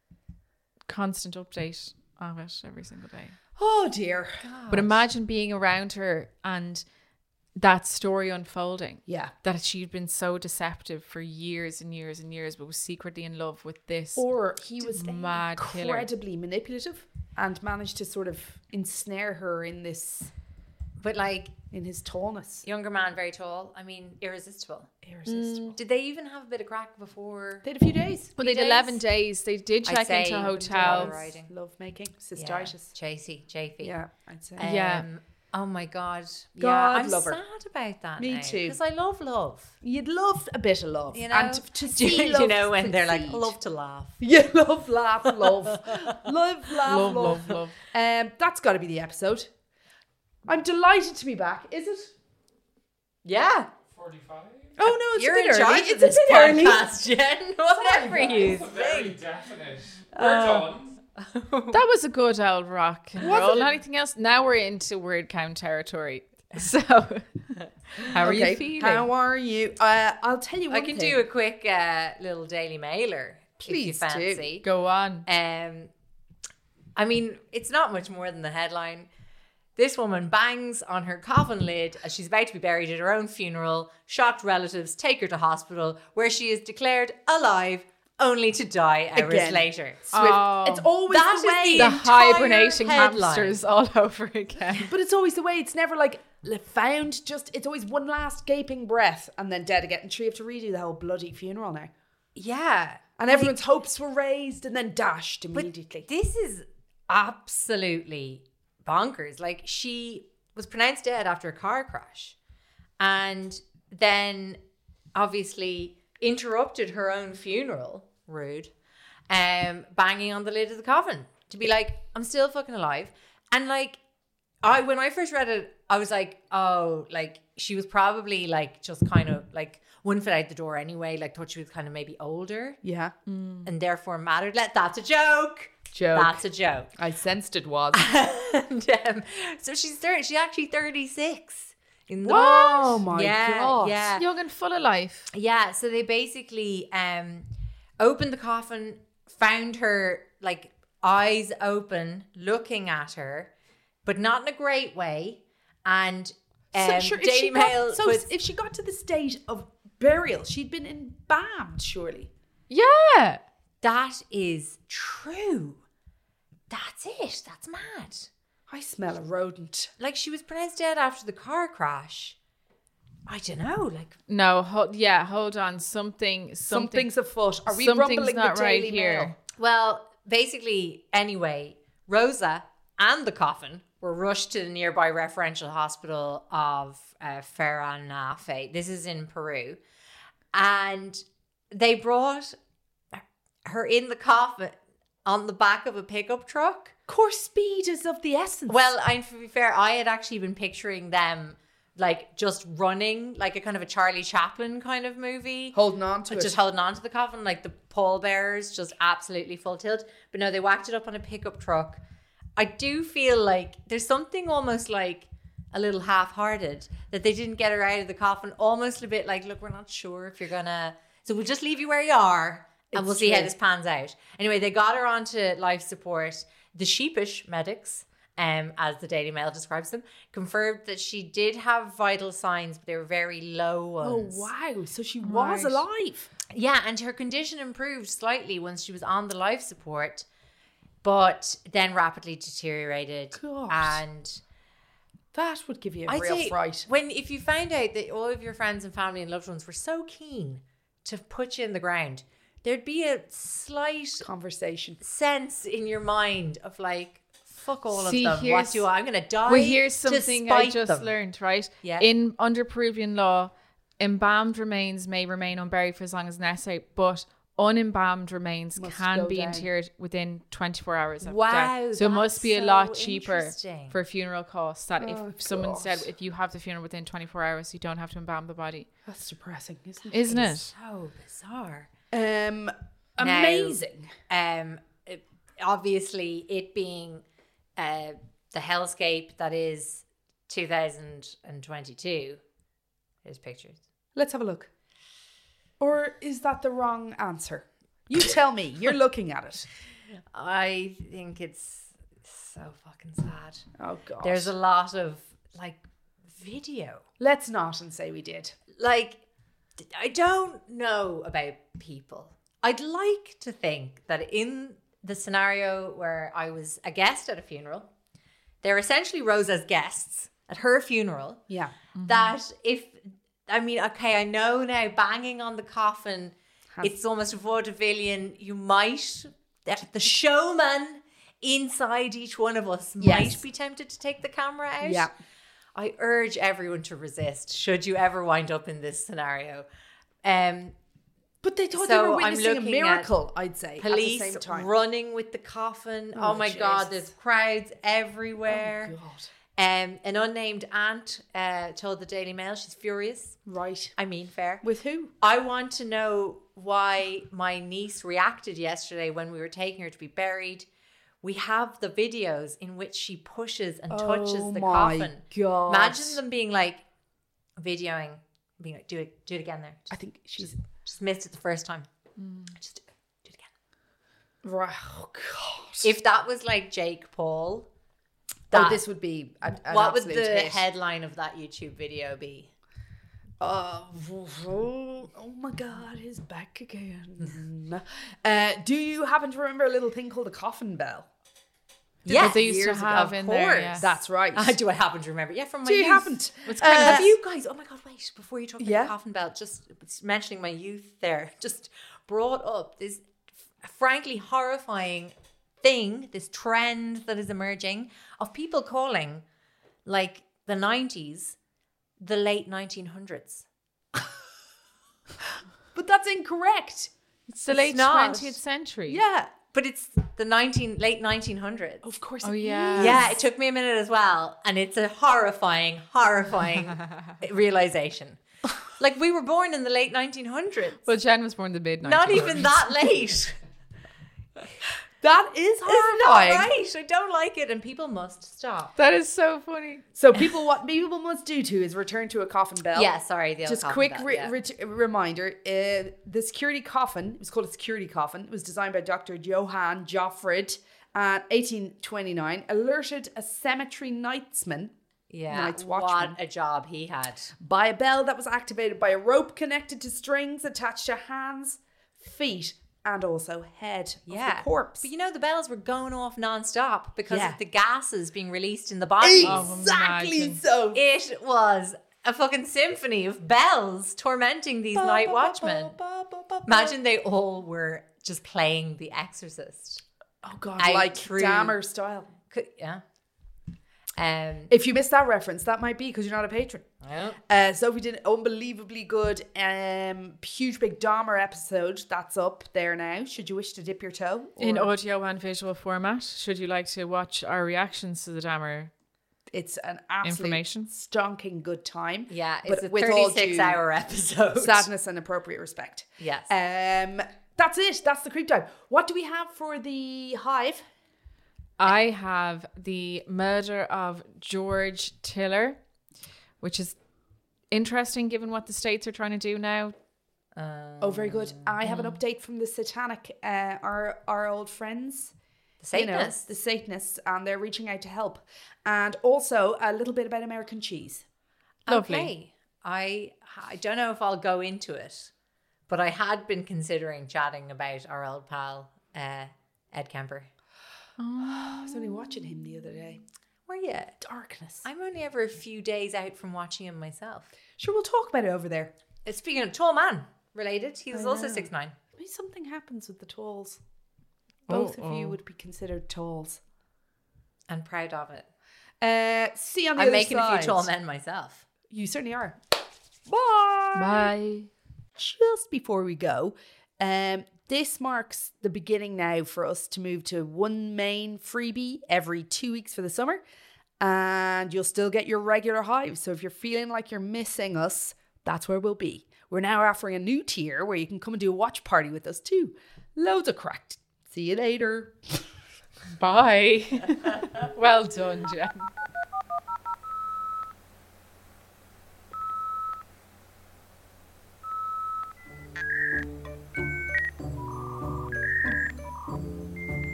[SPEAKER 2] constant update of it every single day.
[SPEAKER 3] Oh dear.
[SPEAKER 2] But imagine being around her and that story unfolding.
[SPEAKER 3] Yeah.
[SPEAKER 2] That she'd been so deceptive for years and years and years, but was secretly in love with this
[SPEAKER 3] Or he was
[SPEAKER 2] mad killer.
[SPEAKER 3] incredibly manipulative and managed to sort of ensnare her in this,
[SPEAKER 4] But like,
[SPEAKER 3] in his tallness.
[SPEAKER 4] younger man, very tall. I mean, irresistible.
[SPEAKER 3] Irresistible.
[SPEAKER 4] Did they even have a bit of crack before?
[SPEAKER 3] They had a few days.
[SPEAKER 2] Well, they
[SPEAKER 4] days?
[SPEAKER 2] did eleven days. They did
[SPEAKER 4] I'd
[SPEAKER 2] check
[SPEAKER 4] say
[SPEAKER 2] into
[SPEAKER 4] even
[SPEAKER 2] hotels.
[SPEAKER 4] more riding.
[SPEAKER 3] Love making.
[SPEAKER 4] Yeah.
[SPEAKER 3] Cystitis.
[SPEAKER 4] Chasey, Chafee.
[SPEAKER 3] Yeah, I'd say.
[SPEAKER 4] Um,
[SPEAKER 2] Yeah.
[SPEAKER 4] Oh my God. yeah,
[SPEAKER 3] God
[SPEAKER 4] I'm
[SPEAKER 3] love her.
[SPEAKER 4] sad about that.
[SPEAKER 3] Me too.
[SPEAKER 4] Because I love love.
[SPEAKER 3] You'd love a bit of love.
[SPEAKER 4] You know,
[SPEAKER 3] and to, to
[SPEAKER 4] Do
[SPEAKER 3] see
[SPEAKER 4] you,
[SPEAKER 3] love
[SPEAKER 4] you know when they're like,
[SPEAKER 3] succeed.
[SPEAKER 4] love to laugh.
[SPEAKER 3] You love, laugh, love. love, laugh,
[SPEAKER 2] Love,
[SPEAKER 3] love.
[SPEAKER 2] love, love.
[SPEAKER 3] Um, that's got to be the episode. I'm delighted to be back. Is it?
[SPEAKER 4] Yeah.
[SPEAKER 6] forty-five?
[SPEAKER 3] Oh no, it's
[SPEAKER 4] You're
[SPEAKER 3] a bit
[SPEAKER 4] in
[SPEAKER 3] early.
[SPEAKER 4] charge
[SPEAKER 3] It's
[SPEAKER 4] of this
[SPEAKER 3] a bit early.
[SPEAKER 4] podcast, Jen. Whatever you
[SPEAKER 6] It's very
[SPEAKER 4] think.
[SPEAKER 6] definite. We're done.
[SPEAKER 2] That was a good old rock and
[SPEAKER 3] Was
[SPEAKER 2] roll.
[SPEAKER 3] it?
[SPEAKER 2] Anything else? Now we're into word count territory. So, how are
[SPEAKER 3] Okay,
[SPEAKER 2] you feeling?
[SPEAKER 3] how are you? Uh, I'll tell you one
[SPEAKER 4] I can
[SPEAKER 3] thing.
[SPEAKER 4] do a quick uh, little Daily Mailer if you
[SPEAKER 3] Please do.
[SPEAKER 4] fancy.
[SPEAKER 2] Go on.
[SPEAKER 4] Um, I mean, it's not much more than the headline. This woman bangs on her coffin lid as she's about to be buried at her own funeral. Shocked relatives take her to hospital where she is declared alive only to die hours
[SPEAKER 3] Again.
[SPEAKER 4] later.
[SPEAKER 3] Swift.
[SPEAKER 2] Oh.
[SPEAKER 3] It's always
[SPEAKER 4] That
[SPEAKER 3] the
[SPEAKER 4] is
[SPEAKER 3] way.
[SPEAKER 2] The
[SPEAKER 4] entire
[SPEAKER 2] hibernating
[SPEAKER 4] headline.
[SPEAKER 2] hamsters all over again.
[SPEAKER 3] But it's always the way. It's never like li- found. Just it's always one last gaping breath and then dead again. And sure, you have to redo the whole bloody funeral now.
[SPEAKER 4] Yeah.
[SPEAKER 3] And everyone's hopes were raised and then dashed immediately.
[SPEAKER 4] This is absolutely bonkers. Like, she was pronounced dead after a car crash and then obviously interrupted her own funeral, rude, um, banging on the lid of the coffin to be like, I'm still fucking alive. And like, I when I first read it, I was like, oh, like she was probably like just kind of like one foot out the door anyway, like thought she was kind of maybe older
[SPEAKER 3] yeah,
[SPEAKER 4] and therefore mattered. Let that's a joke.
[SPEAKER 2] Joke.
[SPEAKER 4] That's a joke.
[SPEAKER 2] I sensed it was.
[SPEAKER 4] and um, so she's thirty. She's actually thirty-six. In the
[SPEAKER 3] Oh my
[SPEAKER 4] yeah,
[SPEAKER 3] God.
[SPEAKER 4] Yeah,
[SPEAKER 2] Young and full of life.
[SPEAKER 4] yeah. So they basically um opened the coffin, found her like eyes open, looking at her, but not in a great way. And um,
[SPEAKER 3] so sure, if
[SPEAKER 4] Daily
[SPEAKER 3] she got,
[SPEAKER 4] Mail
[SPEAKER 3] so
[SPEAKER 4] puts,
[SPEAKER 3] if she got to the state of burial, she'd been embalmed, surely.
[SPEAKER 2] Yeah.
[SPEAKER 4] that is true. That's it. That's mad.
[SPEAKER 3] I smell a rodent.
[SPEAKER 4] Like, she was pronounced dead after the car crash. I don't know. Like,
[SPEAKER 2] No, hold, yeah, hold on. Something, something,
[SPEAKER 3] Something's afoot. Are we
[SPEAKER 2] something's
[SPEAKER 3] rumbling
[SPEAKER 2] not
[SPEAKER 3] the
[SPEAKER 2] right
[SPEAKER 3] Daily
[SPEAKER 2] here.
[SPEAKER 3] Mail?
[SPEAKER 4] well, basically, anyway, Rosa and the coffin were rushed to the nearby referential hospital of uh, Ferranafe. This is in Peru. And they brought her in the coffin on the back of a pickup truck.
[SPEAKER 3] Of course, speed is of the essence.
[SPEAKER 4] Well, I, to be fair, I had actually been picturing them like just running, like a kind of a Charlie Chaplin kind of movie.
[SPEAKER 3] holding on to it.
[SPEAKER 4] Just holding on to the coffin, like the pallbearers, just absolutely full tilt. But no, they whacked it up on a pickup truck. I do feel like there's something almost like a little half-hearted that they didn't get her out of the coffin. Almost a bit like, look, we're not sure if you're gonna, so we'll just leave you where you are, and
[SPEAKER 3] It's
[SPEAKER 4] we'll see how
[SPEAKER 3] true.
[SPEAKER 4] this pans out. Anyway, they got her onto life support. The sheepish medics, um, as the Daily Mail describes them, confirmed that she did have vital signs, but they were very low
[SPEAKER 3] oh,
[SPEAKER 4] ones.
[SPEAKER 3] wow. So she was
[SPEAKER 2] Right.
[SPEAKER 3] alive.
[SPEAKER 4] Yeah, and her condition improved slightly once she was on the life support, but then rapidly deteriorated.
[SPEAKER 3] God.
[SPEAKER 4] And
[SPEAKER 3] That would give you a
[SPEAKER 4] I'd
[SPEAKER 3] real
[SPEAKER 4] say
[SPEAKER 3] fright.
[SPEAKER 4] when if you found out that all of your friends and family and loved ones were so keen to put you in the ground, there'd be a slight
[SPEAKER 3] Conversation.
[SPEAKER 4] sense in your mind of like, fuck all
[SPEAKER 2] See,
[SPEAKER 4] of them. What
[SPEAKER 2] here's-
[SPEAKER 4] do I? I'm going to die.
[SPEAKER 2] Well, here's
[SPEAKER 4] to
[SPEAKER 2] something I
[SPEAKER 4] spite
[SPEAKER 2] just
[SPEAKER 4] them.
[SPEAKER 2] learned, right?
[SPEAKER 4] Yeah.
[SPEAKER 2] In under Peruvian law, embalmed remains may remain unburied for as long as necessary, but unembalmed remains
[SPEAKER 3] Must
[SPEAKER 2] can
[SPEAKER 3] go
[SPEAKER 2] be
[SPEAKER 3] down.
[SPEAKER 2] interred within twenty-four hours of
[SPEAKER 4] Wow,
[SPEAKER 2] death. So it must
[SPEAKER 4] that's
[SPEAKER 2] be a
[SPEAKER 4] so
[SPEAKER 2] lot cheaper
[SPEAKER 4] interesting.
[SPEAKER 2] for funeral costs. That
[SPEAKER 3] Oh,
[SPEAKER 2] if someone
[SPEAKER 3] God.
[SPEAKER 2] said if you have the funeral within twenty-four hours, you don't have to embalm the body,
[SPEAKER 3] That's depressing, isn't it?
[SPEAKER 2] isn't it?
[SPEAKER 4] So bizarre.
[SPEAKER 3] Um,
[SPEAKER 4] Now,
[SPEAKER 3] amazing.
[SPEAKER 4] Um, it- obviously, it being uh, the hellscape that is two thousand twenty-two. Here's pictures.
[SPEAKER 3] Let's have a look. Or is that the wrong answer? You tell me. You're looking at it.
[SPEAKER 4] I think it's so fucking sad.
[SPEAKER 3] Oh, God.
[SPEAKER 4] There's a lot of like video.
[SPEAKER 3] Let's not and say we did.
[SPEAKER 4] Like, I don't know about people. I'd like to think that in the scenario where I was a guest at a funeral, they're essentially rose as guests at her funeral.
[SPEAKER 3] Yeah.
[SPEAKER 4] That if, I mean, okay, I know now banging on the coffin, it's almost a vaudevillian. You might, the showman inside each one of us
[SPEAKER 3] Yes.
[SPEAKER 4] might be tempted to take the camera out.
[SPEAKER 3] Yeah.
[SPEAKER 4] I urge everyone to resist should you ever wind up in this scenario. Um,
[SPEAKER 3] But they thought
[SPEAKER 4] So
[SPEAKER 3] they were
[SPEAKER 4] I'm
[SPEAKER 3] witnessing a
[SPEAKER 4] looking
[SPEAKER 3] miracle, I'd say,
[SPEAKER 4] police
[SPEAKER 3] at the same time.
[SPEAKER 4] running with the coffin. Oh,
[SPEAKER 3] Oh,
[SPEAKER 4] my God,
[SPEAKER 3] Jesus.
[SPEAKER 4] there's crowds everywhere.
[SPEAKER 3] Oh, God.
[SPEAKER 4] Um, an unnamed aunt uh, told the Daily Mail she's furious.
[SPEAKER 3] Right.
[SPEAKER 4] I mean, fair.
[SPEAKER 3] With who?
[SPEAKER 4] I want to know why my niece reacted yesterday when we were taking her to be buried. We have the videos in which she pushes and touches
[SPEAKER 3] Oh
[SPEAKER 4] the
[SPEAKER 3] my
[SPEAKER 4] coffin.
[SPEAKER 3] God.
[SPEAKER 4] Imagine them being like videoing, being like, do it, do it again there.
[SPEAKER 3] I think she's...
[SPEAKER 4] Just missed it the first time. Just do it, do it again.
[SPEAKER 3] Right. Oh, God.
[SPEAKER 4] If that was like Jake Paul,
[SPEAKER 3] oh,
[SPEAKER 4] that-
[SPEAKER 3] this would be an, an
[SPEAKER 4] what would
[SPEAKER 3] absolute
[SPEAKER 4] the
[SPEAKER 3] hit.
[SPEAKER 4] headline of that YouTube video be?
[SPEAKER 3] Oh, oh, oh my God, he's back again. uh, do you happen to remember a little thing called a coffin bell?
[SPEAKER 4] Yes,
[SPEAKER 2] they used to
[SPEAKER 3] years ago.
[SPEAKER 2] have
[SPEAKER 4] of
[SPEAKER 2] in
[SPEAKER 4] course.
[SPEAKER 2] there. Yeah.
[SPEAKER 3] That's right.
[SPEAKER 4] Uh, do I happen to remember? Yeah, from my
[SPEAKER 3] Do you
[SPEAKER 4] youth.
[SPEAKER 3] happen?
[SPEAKER 2] It's
[SPEAKER 3] Uh,
[SPEAKER 2] kind of
[SPEAKER 4] Have you guys? Oh my God! Wait, before you talk about
[SPEAKER 3] Yeah.
[SPEAKER 4] the coffin belt, just mentioning my youth there, just brought up this f- frankly horrifying thing, this trend that is emerging of people calling like the nineties the late nineteen hundreds.
[SPEAKER 3] But that's incorrect.
[SPEAKER 2] It's the late
[SPEAKER 4] not.
[SPEAKER 2] twentieth century.
[SPEAKER 3] Yeah.
[SPEAKER 4] But it's the nineteen late nineteen hundreds.
[SPEAKER 3] Of course.
[SPEAKER 2] Oh,
[SPEAKER 3] it
[SPEAKER 2] yeah.
[SPEAKER 3] is.
[SPEAKER 4] Yeah, it took me a minute as well. And it's a horrifying, horrifying realization. Like, we were born in the late nineteen hundreds.
[SPEAKER 2] Well, Jen was born in the mid
[SPEAKER 4] Not even that late.
[SPEAKER 3] That is
[SPEAKER 4] It's not
[SPEAKER 3] horrifying.
[SPEAKER 4] right. I don't like it. And people must stop.
[SPEAKER 2] That is so funny.
[SPEAKER 3] So people, what people must do too is return to a coffin bell.
[SPEAKER 4] Yeah, sorry. The
[SPEAKER 3] Just
[SPEAKER 4] coffin
[SPEAKER 3] quick
[SPEAKER 4] belt,
[SPEAKER 3] re-
[SPEAKER 4] yeah.
[SPEAKER 3] ret- reminder: uh, the security coffin, it was called a security coffin. It was designed by Doctor Johann Joffred at eighteen twenty-nine. Alerted a cemetery knightsman
[SPEAKER 4] yeah.
[SPEAKER 3] Night's
[SPEAKER 4] What
[SPEAKER 3] Watchman.
[SPEAKER 4] a job he had.
[SPEAKER 3] by a bell that was activated by a rope connected to strings attached to hands, feet, and also head
[SPEAKER 4] Yeah.
[SPEAKER 3] of the corpse.
[SPEAKER 4] But you know, the bells were going off nonstop because
[SPEAKER 3] Yeah.
[SPEAKER 4] of the gases being released in the body.
[SPEAKER 2] Oh,
[SPEAKER 3] exactly
[SPEAKER 2] imagine.
[SPEAKER 3] so.
[SPEAKER 4] It was a fucking symphony of bells tormenting these night watchmen. Imagine they all were just playing The Exorcist.
[SPEAKER 3] Oh God,
[SPEAKER 4] Out
[SPEAKER 3] like
[SPEAKER 4] through-
[SPEAKER 3] Dahmer style.
[SPEAKER 4] Could, yeah. Um,
[SPEAKER 3] If you missed that reference, that might be because you're not a patron.
[SPEAKER 4] well,
[SPEAKER 3] Uh, Sophie did an unbelievably good, um, huge big Dahmer episode. That's up there now. Should you wish to dip your toe?
[SPEAKER 2] In
[SPEAKER 3] Or-
[SPEAKER 2] audio and visual format, should you like to watch our reactions to the Dahmer?
[SPEAKER 3] it's an absolute
[SPEAKER 2] Information.
[SPEAKER 3] stonking good time.
[SPEAKER 4] yeah,
[SPEAKER 3] But
[SPEAKER 4] it's a
[SPEAKER 3] with all
[SPEAKER 4] thirty-six
[SPEAKER 3] due
[SPEAKER 4] hour episode.
[SPEAKER 3] sadness and appropriate respect.
[SPEAKER 4] Yes.
[SPEAKER 3] Um, that's it. That's the creep dive. What do we have for the hive?
[SPEAKER 2] I have the murder of George Tiller, which is interesting given what the states are trying to do now.
[SPEAKER 3] Oh, very good. I have an update from the Satanic, uh, our our old friends.
[SPEAKER 4] The
[SPEAKER 3] You know,
[SPEAKER 4] Satanists.
[SPEAKER 3] the Satanists, and they're reaching out to help. And also a little bit about American cheese.
[SPEAKER 2] Lovely.
[SPEAKER 4] Okay. I I don't know if I'll go into it, but I had been considering chatting about our old pal uh, Ed Kemper.
[SPEAKER 3] I was only watching him the other day.
[SPEAKER 4] Were you?
[SPEAKER 3] Darkness.
[SPEAKER 4] I'm only ever a few days out from watching him myself.
[SPEAKER 3] Sure, we'll talk about it over there.
[SPEAKER 4] Uh, Speaking of tall man related, he was
[SPEAKER 3] I
[SPEAKER 4] also
[SPEAKER 3] know.
[SPEAKER 4] six nine.
[SPEAKER 3] Maybe something happens with the talls.
[SPEAKER 2] Oh,
[SPEAKER 3] Both of you
[SPEAKER 2] oh.
[SPEAKER 3] would be considered talls.
[SPEAKER 4] And proud of it.
[SPEAKER 3] Uh, see on the
[SPEAKER 4] I'm
[SPEAKER 3] other
[SPEAKER 4] making
[SPEAKER 3] side.
[SPEAKER 4] a few tall men myself.
[SPEAKER 3] You certainly are. Bye.
[SPEAKER 2] Bye.
[SPEAKER 3] Just before we go, um, this marks the beginning now for us to move to one main freebie every two weeks for the summer. And you'll still get your regular hive. So if you're feeling like you're missing us, that's where we'll be. we're now offering a new tier where you can come and do a watch party with us too. Loads of crack. See you later.
[SPEAKER 2] Bye. Well done, Jen.